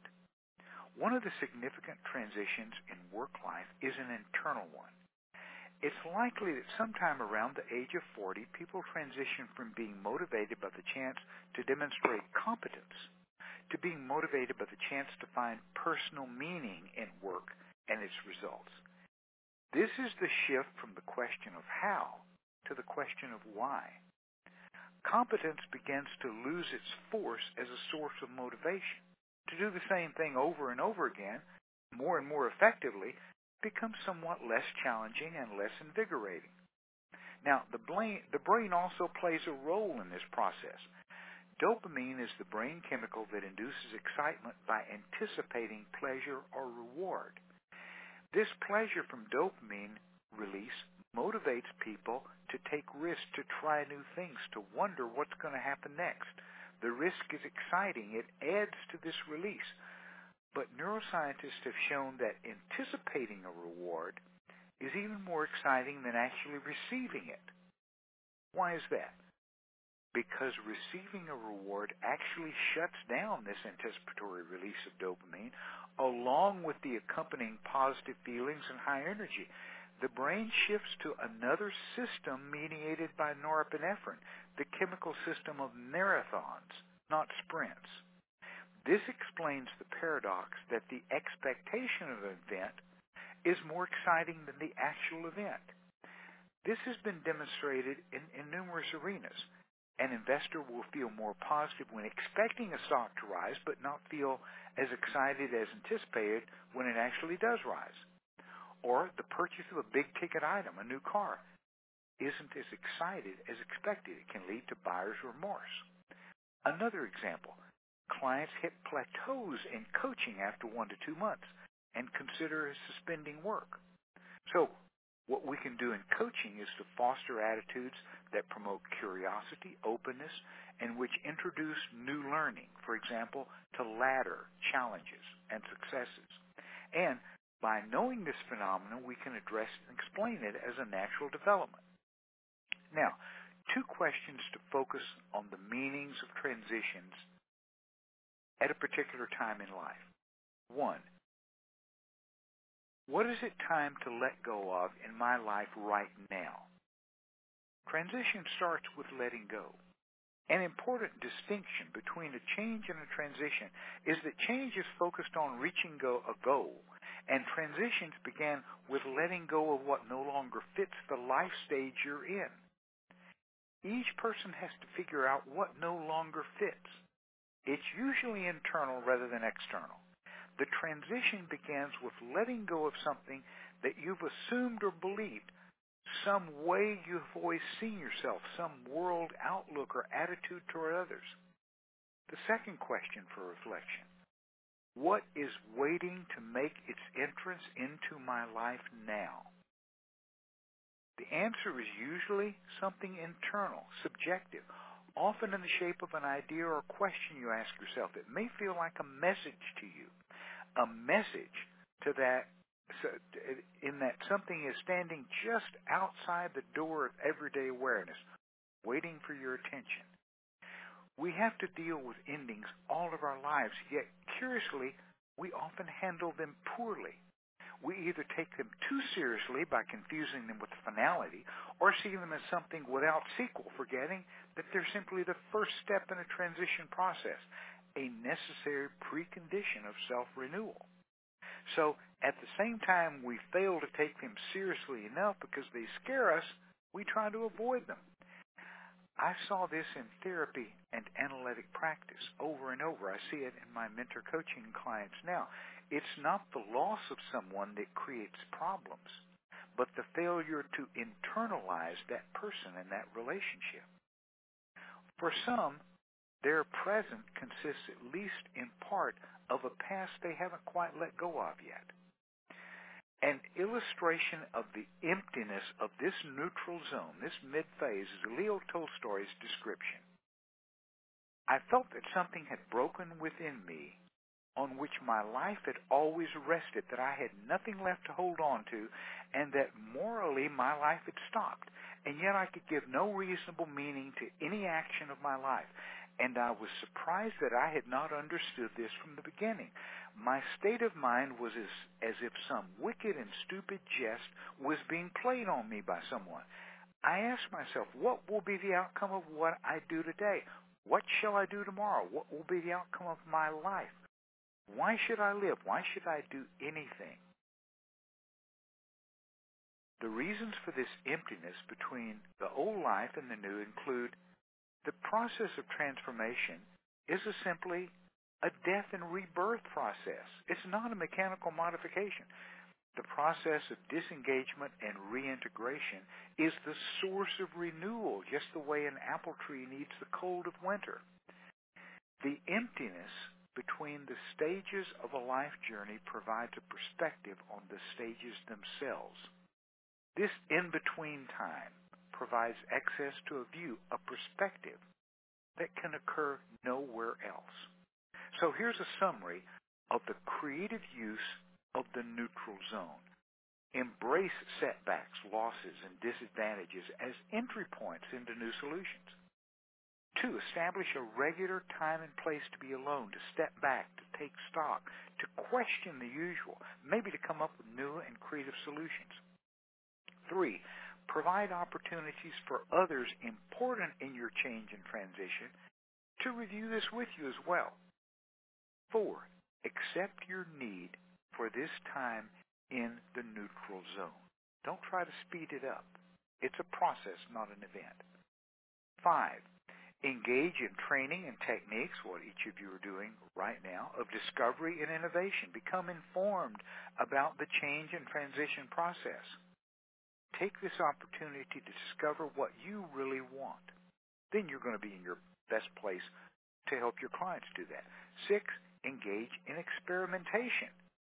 [SPEAKER 6] One of the significant transitions in work life is an internal one. It's likely that sometime around the age of forty, people transition from being motivated by the chance to demonstrate competence to being motivated by the chance to find personal meaning in work and its results. This is the shift from the question of how to the question of why. Competence begins to lose its force as a source of motivation. To do the same thing over and over again, more and more effectively, becomes somewhat less challenging and less invigorating. Now, the brain, the brain also plays a role in this process. Dopamine is the brain chemical that induces excitement by anticipating pleasure or reward. This pleasure from dopamine release motivates people to take risks, to try new things, to wonder what's going to happen next. The risk is exciting. It adds to this release. But neuroscientists have shown that anticipating a reward is even more exciting than actually receiving it. Why is that? Because receiving a reward actually shuts down this anticipatory release of dopamine, along with the accompanying positive feelings and high energy. The brain shifts to another system mediated by norepinephrine, the chemical system of marathons, not sprints. This explains the paradox that the expectation of an event is more exciting than the actual event. This has been demonstrated in, in numerous arenas. An investor will feel more positive when expecting a stock to rise, but not feel as excited as anticipated when it actually does rise. Or the purchase of a big-ticket item, a new car, isn't as excited as expected. It can lead to buyer's remorse. Another example. Clients hit plateaus in coaching after one to two months and consider suspending work. So what we can do in coaching is to foster attitudes that promote curiosity, openness, and which introduce new learning, for example, to ladder challenges and successes. And by knowing this phenomenon, we can address and explain it as a natural development. Now, two questions to focus on the meanings of transitions at a particular time in life. One, what is it time to let go of in my life right now? Transition starts with letting go. An important distinction between a change and a transition is that change is focused on reaching go, a goal, and transitions begin with letting go of what no longer fits the life stage you're in. Each person has to figure out what no longer fits. It's usually internal rather than external. The transition begins with letting go of something that you've assumed or believed, some way you've always seen yourself, some world outlook or attitude toward others. The second question for reflection, what is waiting to make its entrance into my life now? The answer is usually something internal, subjective, often in the shape of an idea or a question you ask yourself. It may feel like a message to you, a message to that, in that something is standing just outside the door of everyday awareness, waiting for your attention. We have to deal with endings all of our lives, yet curiously, we often handle them poorly. We either take them too seriously by confusing them with finality, or see them as something without sequel, forgetting that they're simply the first step in a transition process, a necessary precondition of self-renewal. So at the same time we fail to take them seriously enough because they scare us, we try to avoid them. I saw this in therapy and analytic practice over and over. I see it in my mentor coaching clients now. It's not the loss of someone that creates problems, but the failure to internalize that person and that relationship. For some, their present consists at least in part of a past they haven't quite let go of yet. An illustration of the emptiness of this neutral zone, this mid-phase, is Leo Tolstoy's description. I felt that something had broken within me on which my life had always rested, that I had nothing left to hold on to, and that morally my life had stopped, and yet I could give no reasonable meaning to any action of my life. And I was surprised that I had not understood this from the beginning. My state of mind was as, as if some wicked and stupid jest was being played on me by someone. I asked myself, what will be the outcome of what I do today? What shall I do tomorrow? What will be the outcome of my life? Why should I live? Why should I do anything? The reasons for this emptiness between the old life and the new include the process of transformation is a simply a death and rebirth process. It's not a mechanical modification. The process of disengagement and reintegration is the source of renewal, just the way an apple tree needs the cold of winter. The emptiness between the stages of a life journey provides a perspective on the stages themselves. This in-between time provides access to a view, a perspective that can occur nowhere else. So here's a summary of the creative use of the neutral zone. Embrace setbacks, losses, and disadvantages as entry points into new solutions. Two, establish a regular time and place to be alone, to step back, to take stock, to question the usual, maybe to come up with new and creative solutions. Three, provide opportunities for others important in your change and transition to review this with you as well. Four, accept your need for this time in the neutral zone. Don't try to speed it up. It's a process, not an event. Five, engage in training and techniques, what each of you are doing right now, of discovery and innovation. Become informed about the change and transition process. Take this opportunity to discover what you really want. Then you're going to be in your best place to help your clients do that. Six, engage in experimentation.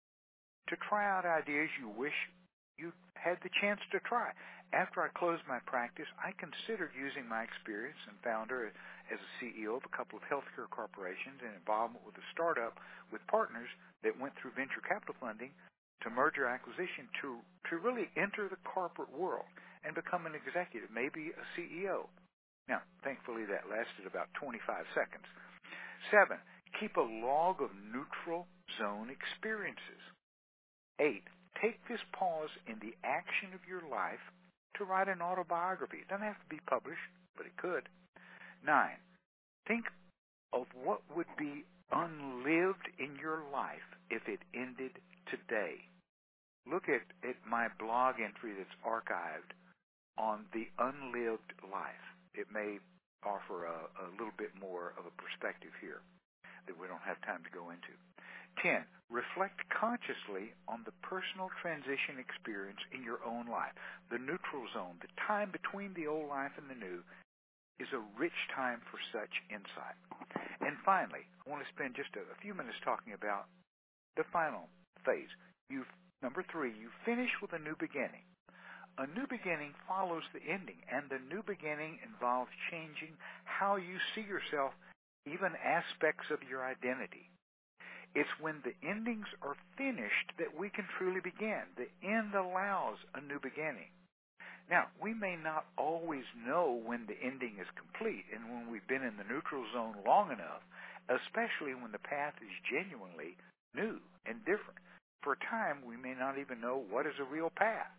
[SPEAKER 6] To try out ideas you wish you had the chance to try. After I closed my practice, I considered using my experience and founder as a C E O of a couple of healthcare corporations and involvement with a startup with partners that went through venture capital funding to merger acquisition to, to really enter the corporate world and become an executive, maybe a C E O. Now, thankfully, that lasted about twenty-five seconds. Seven, keep a log of neutral zone experiences. Eight, take this pause in the action of your life to write an autobiography. It doesn't have to be published, but it could. Nine, think of what would be unlived in your life if it ended today. Look at, at my blog entry that's archived on the unlived life. It may offer a, a little bit more of a perspective here that we don't have time to go into. Ten, reflect consciously on the personal transition experience in your own life. The neutral zone, the time between the old life and the new, is a rich time for such insight. And finally, I want to spend just a, a few minutes talking about the final phase. You've, number three, you finish with a new beginning. A new beginning follows the ending, and the new beginning involves changing how you see yourself, even aspects of your identity. It's when the endings are finished that we can truly begin. The end allows a new beginning. Now, we may not always know when the ending is complete and when we've been in the neutral zone long enough, especially when the path is genuinely new and different. For a time, we may not even know what is a real path.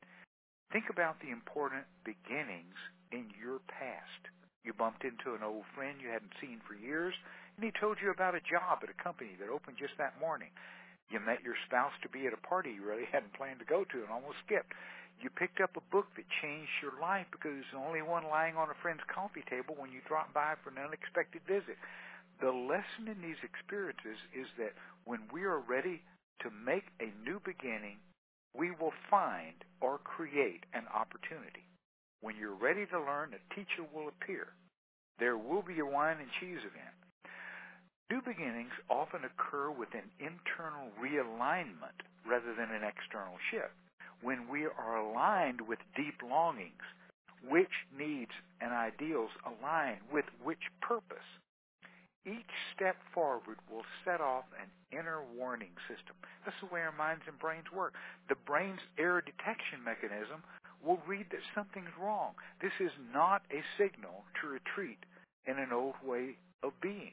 [SPEAKER 6] Think about the important beginnings in your past. You bumped into an old friend you hadn't seen for years, and he told you about a job at a company that opened just that morning. You met your spouse-to-be at a party you really hadn't planned to go to and almost skipped. You picked up a book that changed your life because it's the only one lying on a friend's coffee table when you drop by for an unexpected visit. The lesson in these experiences is that when we are ready to make a new beginning, we will find or create an opportunity. When you're ready to learn, a teacher will appear. There will be a wine and cheese event. New beginnings often occur with an internal realignment rather than an external shift. When we are aligned with deep longings, which needs and ideals align with which purpose, each step forward will set off an inner warning system. That's the way our minds and brains work. The brain's error detection mechanism will read that something's wrong. This is not a signal to retreat in an old way of being.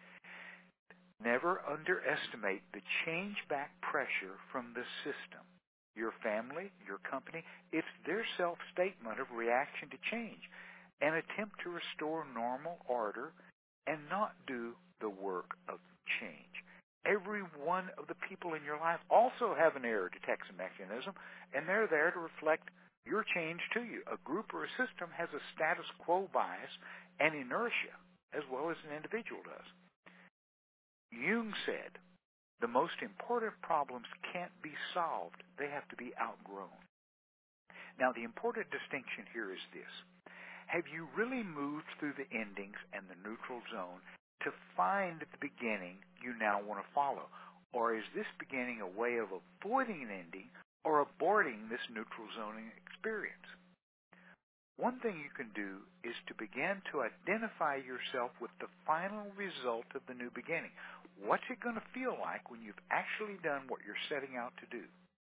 [SPEAKER 6] Never underestimate the change back pressure from the system. Your family, your company, it's their self-statement of reaction to change, an attempt to restore normal order and not do the work of change. Every one of the people in your life also have an error detection mechanism, and they're there to reflect your change to you. A group or a system has a status quo bias and inertia, as well as an individual does. Jung said, the most important problems can't be solved. They have to be outgrown. Now, the important distinction here is this. Have you really moved through the endings and the neutral zone to find the beginning you now want to follow? Or is this beginning a way of avoiding an ending or aborting this neutral zoning experience? One thing you can do is to begin to identify yourself with the final result of the new beginning. What's it going to feel like when you've actually done what you're setting out to do?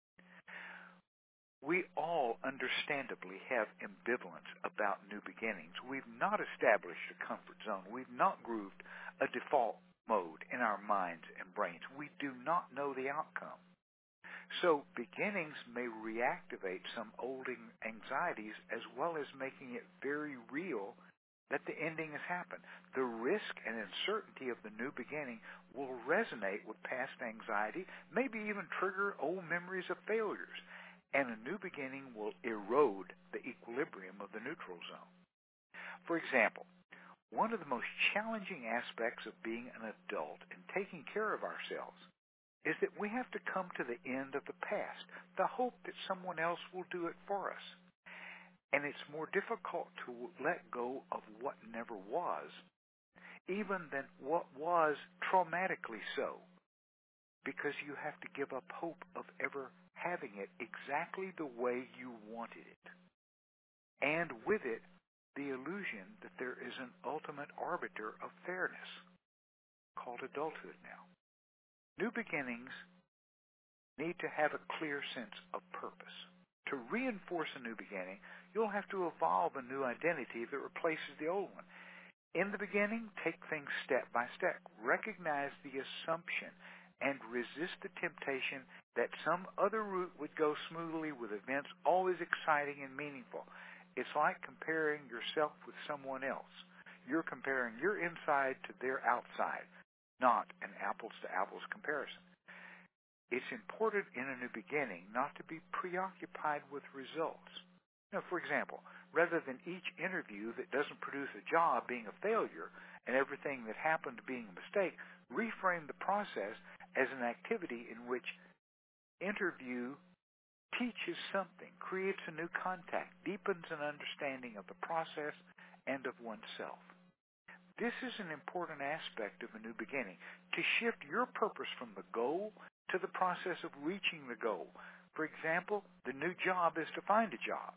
[SPEAKER 6] We all understandably have ambivalence about new beginnings. We've not established a comfort zone. We've not grooved a default mode in our minds and brains. We do not know the outcome. So beginnings may reactivate some old anxieties as well as making it very real that the ending has happened. The risk and uncertainty of the new beginning will resonate with past anxiety, maybe even trigger old memories of failures. And a new beginning will erode the equilibrium of the neutral zone. For example, one of the most challenging aspects of being an adult and taking care of ourselves is that we have to come to the end of the past, the hope that someone else will do it for us. And it's more difficult to let go of what never was, even than what was traumatically so, because you have to give up hope of ever having it exactly the way you wanted it. And with it, the illusion that there is an ultimate arbiter of fairness, called adulthood now. New beginnings need to have a clear sense of purpose. To reinforce a new beginning, you'll have to evolve a new identity that replaces the old one. In the beginning, take things step by step. Recognize the assumption and resist the temptation that some other route would go smoothly with events always exciting and meaningful. It's like comparing yourself with someone else. You're comparing your inside to their outside, not an apples-to-apples comparison. It's important in a new beginning not to be preoccupied with results. Now, for example, rather than each interview that doesn't produce a job being a failure and everything that happened being a mistake, reframe the process as an activity in which interview teaches something, creates a new contact, deepens an understanding of the process and of oneself. This is an important aspect of a new beginning, to shift your purpose from the goal to the process of reaching the goal. For example, the new job is to find a job.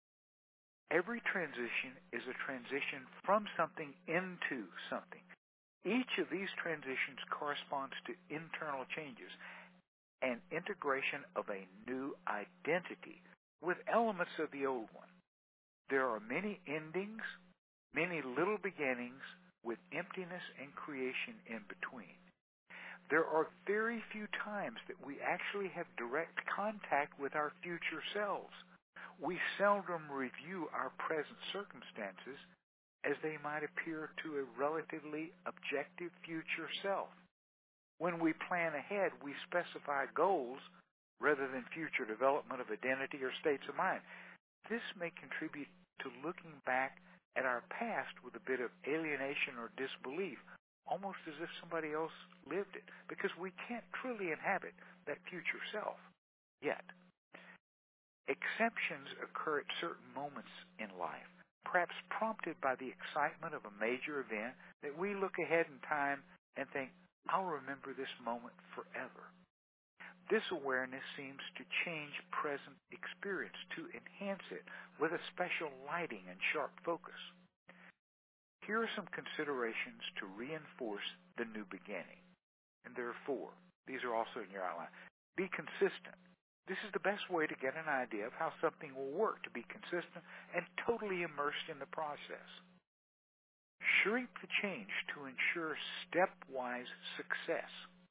[SPEAKER 6] Every transition is a transition from something into something. Each of these transitions corresponds to internal changes, an integration of a new identity with elements of the old one. There are many endings, many little beginnings with emptiness and creation in between. There are very few times that we actually have direct contact with our future selves. We seldom review our present circumstances as they might appear to a relatively objective future self. When we plan ahead, we specify goals rather than future development of identity or states of mind. This may contribute to looking back at our past with a bit of alienation or disbelief, almost as if somebody else lived it, because we can't truly inhabit that future self yet. Exceptions occur at certain moments in life, perhaps prompted by the excitement of a major event that we look ahead in time and think, I'll remember this moment forever. This awareness seems to change present experience, to enhance it with a special lighting and sharp focus. Here are some considerations to reinforce the new beginning. And there are four. These are also in your outline. Be consistent. This is the best way to get an idea of how something will work, to be consistent and totally immersed in the process. Shrink the change to ensure stepwise success.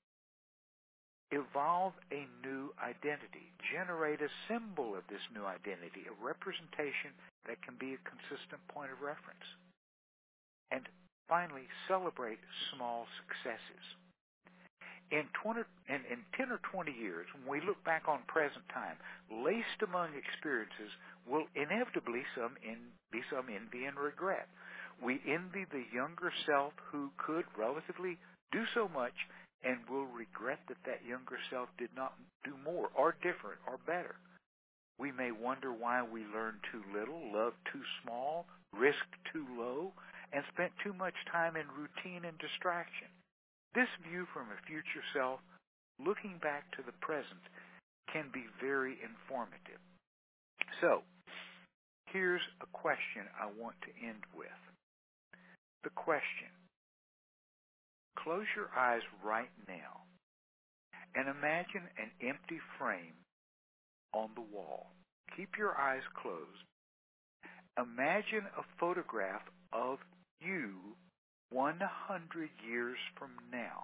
[SPEAKER 6] Evolve a new identity. Generate a symbol of this new identity, a representation that can be a consistent point of reference. And finally, celebrate small successes. In, twenty, in, in ten or twenty years, when we look back on present time, laced among experiences will inevitably some in, be some envy and regret. We envy the younger self who could relatively do so much and will regret that that younger self did not do more or different or better. We may wonder why we learned too little, loved too small, risked too low, and spent too much time in routine and distraction. This view from a future self, looking back to the present, can be very informative. So, here's a question I want to end with. The question: close your eyes right now and imagine an empty frame on the wall. Keep your eyes closed. Imagine a photograph of you one hundred years from now.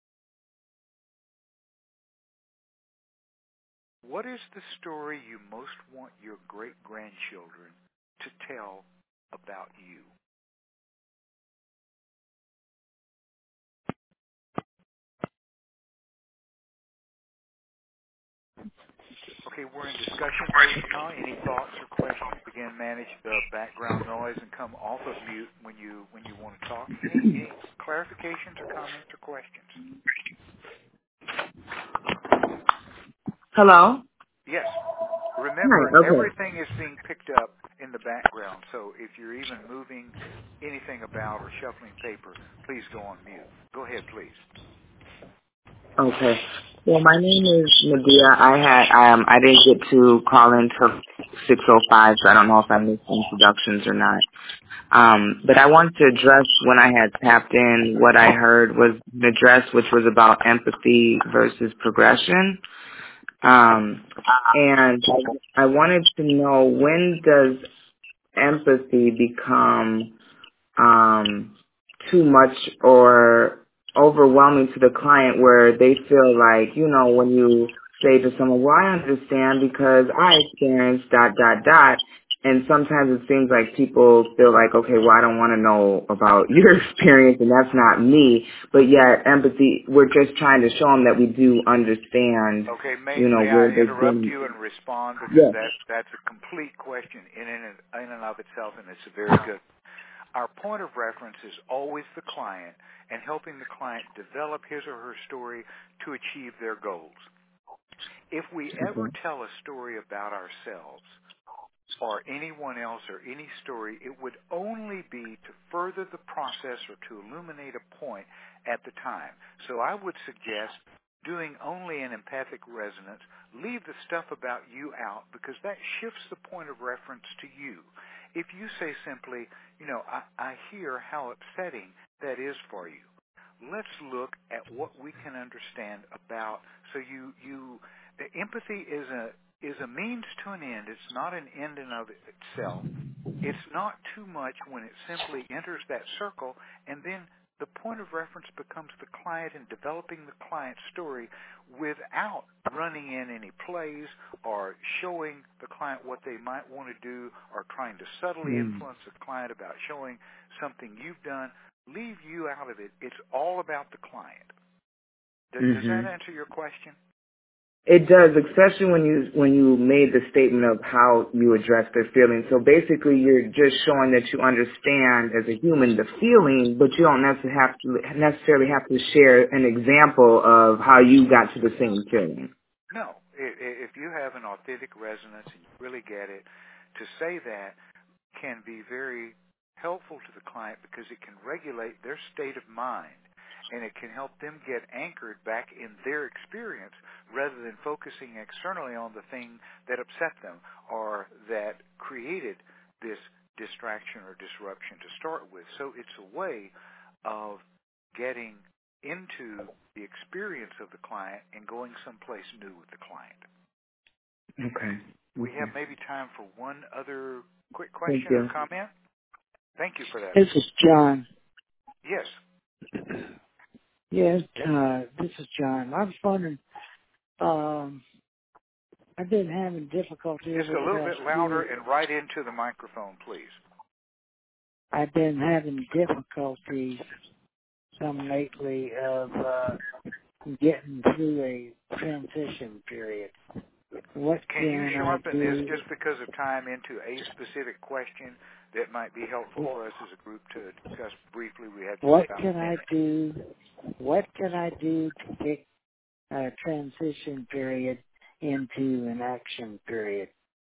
[SPEAKER 6] What is the story you most want your great-grandchildren to tell about you? Okay, we're in discussion phase now. Any thoughts or questions? Again, manage the background noise and come off of mute when you when you want to talk. Any, any clarifications or comments or questions?
[SPEAKER 10] Hello?
[SPEAKER 6] Yes. Remember,
[SPEAKER 10] Hi, okay.
[SPEAKER 6] everything is being picked up in the background, so if you're even moving anything about or shuffling paper, please go on mute. Go ahead, please.
[SPEAKER 10] Okay. Well, my name is Medea. I had um I didn't get to call in till six oh five, so I don't know if I missed introductions or not. Um, but I wanted to address when I had tapped in what I heard was an address which was about empathy versus progression. Um, and I, I wanted to know, when does empathy become um, too much or overwhelming to the client, where they feel like, you know, when you say to someone, well, I understand because I experienced dot, dot, dot, and sometimes it seems like people feel like, okay, well, I don't want to know about your experience, and that's not me. But yet, empathy, we're just trying to show them that we do understand,
[SPEAKER 6] okay, may,
[SPEAKER 10] you know,
[SPEAKER 6] may
[SPEAKER 10] where
[SPEAKER 6] I
[SPEAKER 10] they've
[SPEAKER 6] interrupt
[SPEAKER 10] been.
[SPEAKER 6] you and respond, because
[SPEAKER 10] Yes.
[SPEAKER 6] that, that's a complete question in and, in and of itself, and it's a very good. Our point of reference is always the client and helping the client develop his or her story to achieve their goals. If we ever tell a story about ourselves or anyone else or any story, it would only be to further the process or to illuminate a point at the time. So I would suggest doing only an empathic resonance. Leave the stuff about you out, because that shifts the point of reference to you. If you say simply, you know, I, I hear how upsetting that is for you. Let's look at what we can understand about. So you, you, the empathy is a is a means to an end. It's not an end in of itself. It's not too much when it simply enters that circle, and then the point of reference becomes the client and developing the client's story without running in any plays or showing the client what they might want to do or trying to subtly influence the client about showing something you've done. Leave you out of it. It's all about the client. Does,
[SPEAKER 10] Mm-hmm.
[SPEAKER 6] does that answer your question?
[SPEAKER 10] It does, especially when you when you made the statement of how you address their feelings. So basically, you're just showing that you understand as a human the feeling, but you don't necessarily have to necessarily have to share an example of how you got to the same feeling.
[SPEAKER 6] No, I- I- if you have an authentic resonance and you really get it, to say that can be very helpful to the client because it can regulate their state of mind and it can help them get anchored back in their experience rather than focusing externally on the thing that upset them or that created this distraction or disruption to start with. So it's a way of getting into the experience of the client and going someplace new with the client.
[SPEAKER 10] Okay.
[SPEAKER 6] We
[SPEAKER 10] okay.
[SPEAKER 6] have maybe time for one other quick
[SPEAKER 10] Thank
[SPEAKER 6] question
[SPEAKER 10] you.
[SPEAKER 6] or comment. Thank you for that.
[SPEAKER 1] This is John.
[SPEAKER 6] Yes.
[SPEAKER 1] Yes, uh, this is John. I was wondering, um, I've been having difficulty
[SPEAKER 6] Just
[SPEAKER 1] over
[SPEAKER 6] a
[SPEAKER 1] the
[SPEAKER 6] little
[SPEAKER 1] past
[SPEAKER 6] bit louder
[SPEAKER 1] year.
[SPEAKER 6] and right into the microphone, please.
[SPEAKER 1] I've been having difficulty some lately of uh, getting through a transition period. What
[SPEAKER 6] Can you
[SPEAKER 1] can I
[SPEAKER 6] sharpen this
[SPEAKER 1] do?
[SPEAKER 6] just because of time into a specific question that might be helpful
[SPEAKER 1] What,
[SPEAKER 6] for us as a group to discuss briefly? We have
[SPEAKER 1] what
[SPEAKER 6] about
[SPEAKER 1] can
[SPEAKER 6] a
[SPEAKER 1] I
[SPEAKER 6] minute.
[SPEAKER 1] do? What can I do to get a transition period into an action period?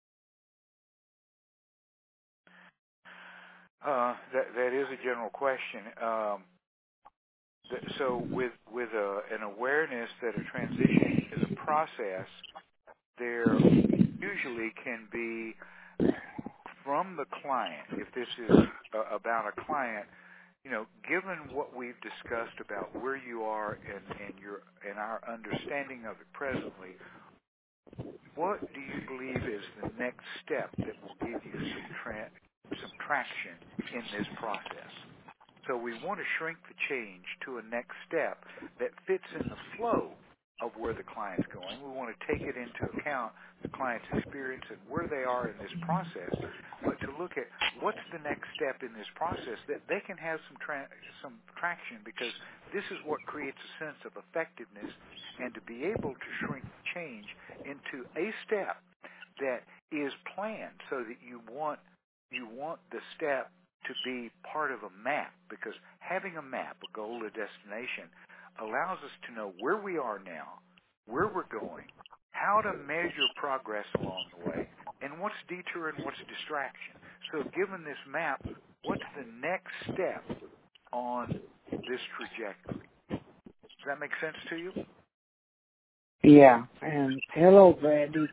[SPEAKER 6] Uh, that, that is a general question. Um, th- so with, with a, an awareness that a transition is a process, there usually can be from the client, if this is uh, about a client, you know, given what we've discussed about where you are and, and your and our understanding of it presently, what do you believe is the next step that will give you some tra- some traction in this process? So we want to shrink the change to a next step that fits in the flow of where the client's going. We want to take it into account, the client's experience and where they are in this process, but to look at what's the next step in this process that they can have some tra- some traction, because this is what creates a sense of effectiveness, and to be able to shrink change into a step that is planned so that you want you want the step to be part of a map, because having a map, a goal, a destination, allows us to know where we are now, where we're going, how to measure progress along the way, and what's detour and what's distraction. So given this map, what's the next step on this trajectory? Does that make sense to you?
[SPEAKER 1] Yeah. And hello, Brandy.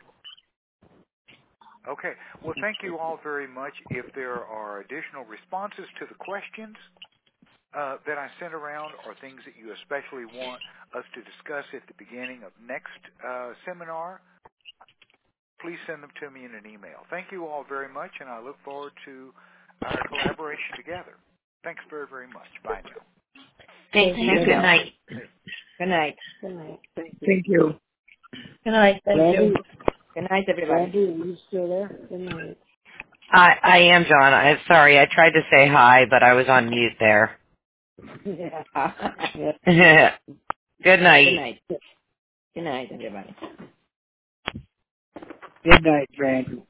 [SPEAKER 6] Okay. Well, thank you all very much. If there are additional responses to the questions uh, that I sent around, or things that you especially want us to discuss at the beginning of next uh, seminar, please send them to me in an email. Thank you all very much, and I look forward to our collaboration together. Thanks very, very much. Bye now.
[SPEAKER 8] Thank you. Good night.
[SPEAKER 4] Good night.
[SPEAKER 5] Good night.
[SPEAKER 10] Thank you.
[SPEAKER 3] Good night. Thank
[SPEAKER 1] Brandy,
[SPEAKER 3] you.
[SPEAKER 4] Good night, everybody.
[SPEAKER 1] Brandy, are you still there?
[SPEAKER 5] Good night.
[SPEAKER 8] I, I am, John. I'm sorry. I tried to say hi, but I was on mute there.
[SPEAKER 1] Yeah.
[SPEAKER 8] Good night.
[SPEAKER 4] Good night. Good night, everybody.
[SPEAKER 1] Good night, Brandy.